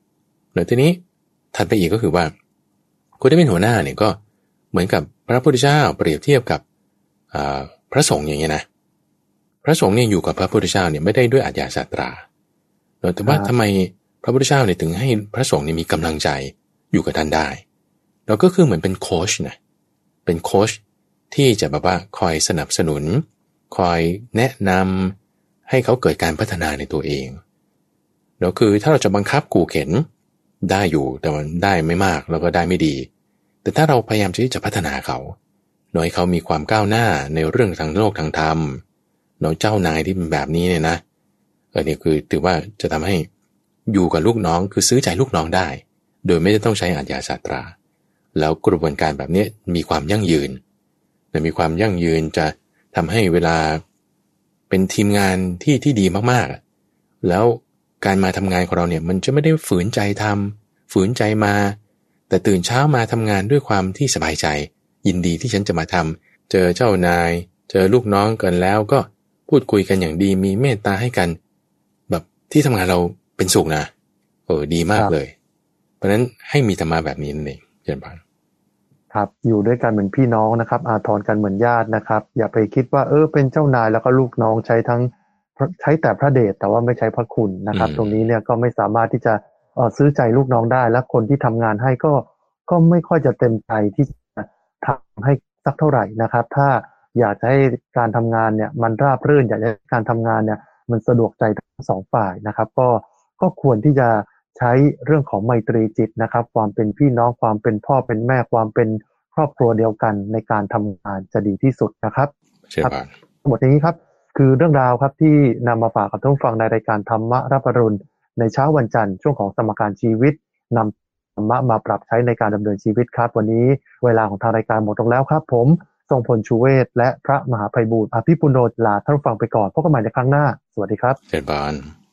แล้วทีนี้ถัดไปอีกก็คือว่าคนที่เป็นหัวหน้าเนี่ยก็เหมือนกับพระพุทธเจ้าเปรียบเทียบกับพระสงฆ์อย่างเงี้ยนะพระสงฆ์เนี่ยอยู่กับพระพุทธเจ้าเนี่ยไม่ได้ด้วยอาญาสาตราแต่ว่าทำไมพระพุทธเจ้าเนี่ยถึงให้พระสงฆ์เนี่ยมีกำลังใจอยู่กับท่านได้เราก็คือเหมือนเป็นโค้ชนะเป็นโค้ชที่จะแบบว่าคอยสนับสนุนคอยแนะนำให้เขาเกิดการพัฒนาในตัวเองแล้วคือถ้าเราจะบังคับขู่เข็นได้อยู่แต่มันได้ไม่มากแล้วก็ได้ไม่ดีแต่ถ้าเราพยายามที่จะพัฒนาเขาโดยให้เขามีความก้าวหน้าในเรื่องทางโลกทางธรรมเนาะเจ้านายที่เป็นแบบนี้เนี่ยนะอันนี้คือถือว่าจะทำให้อยู่กับลูกน้องคือซื้อใจลูกน้องได้โดยไม่ต้องใช้อาญาสาตราแล้วกระบวนการแบบนี้มีความยั่งยืนแต่มีความยั่งยืนจะทำให้เวลาเป็นทีมงานที่ที่ดีมากๆแล้วการมาทำงานของเราเนี่ยมันจะไม่ได้ฝืนใจทำฝืนใจมาแต่ตื่นเช้ามาทำงานด้วยความที่สบายใจยินดีที่ฉันจะมาทำเจอเจ้านายเจอลูกน้องกันแล้วก็พูดคุยกันอย่างดีมีเมตตาให้กันแบบที่ทำงานเราเป็นสุขนะเออดีมากเลยเพราะฉะนั้นให้มีธรรมะแบบนี้นั่นเองเจริญพรครับอยู่ด้วยกันเหมือนพี่น้องนะครับอาทรกันเหมือนญาตินะครับอย่าไปคิดว่าเออเป็นเจ้านายแล้วก็ลูกน้องใช้ทั้งใช้แต่พระเดชแต่ว่าไม่ใช้พระคุณนะครับตรงนี้เนี่ยก็ไม่สามารถที่จะเอ่อซื้อใจลูกน้องได้และคนที่ทำงานให้ก็ก็ไม่ค่อยจะเต็มใจที่จะทำให้สักเท่าไหร่นะครับถ้าอยากจะให้การทำงานเนี่ยมันราบรื่นอยากให้การทำงานเนี่ยมันสะดวกใจทั้งสองฝ่ายนะครับก็ก็ควรที่จะใช้เรื่องของไมตรีจิตนะครับความเป็นพี่น้องความเป็นพ่อเป็นแม่ความเป็นครอบครัวเดียวกันในการทำงานจะดีที่สุดนะครับครับทั้งหมดนี้ครับคือเรื่องราวครับที่นำมาฝากกับท่านผู้ฟังในรายการธรรมะรับอรุณในเช้าวันจันทร์ช่วงของสมการชีวิตนำธรรมะมาปรับใช้ในการดำเนินชีวิตครับวันนี้เวลาของทางรายการหมดลงแล้วครับผมทรงพลชูเวศและพระมหาไพบูลย์อภิปุโนลาท่านผู้ฟังไปก่อนพบกันใหม่ในครั้งหน้าสวัสดีครับเจริญพร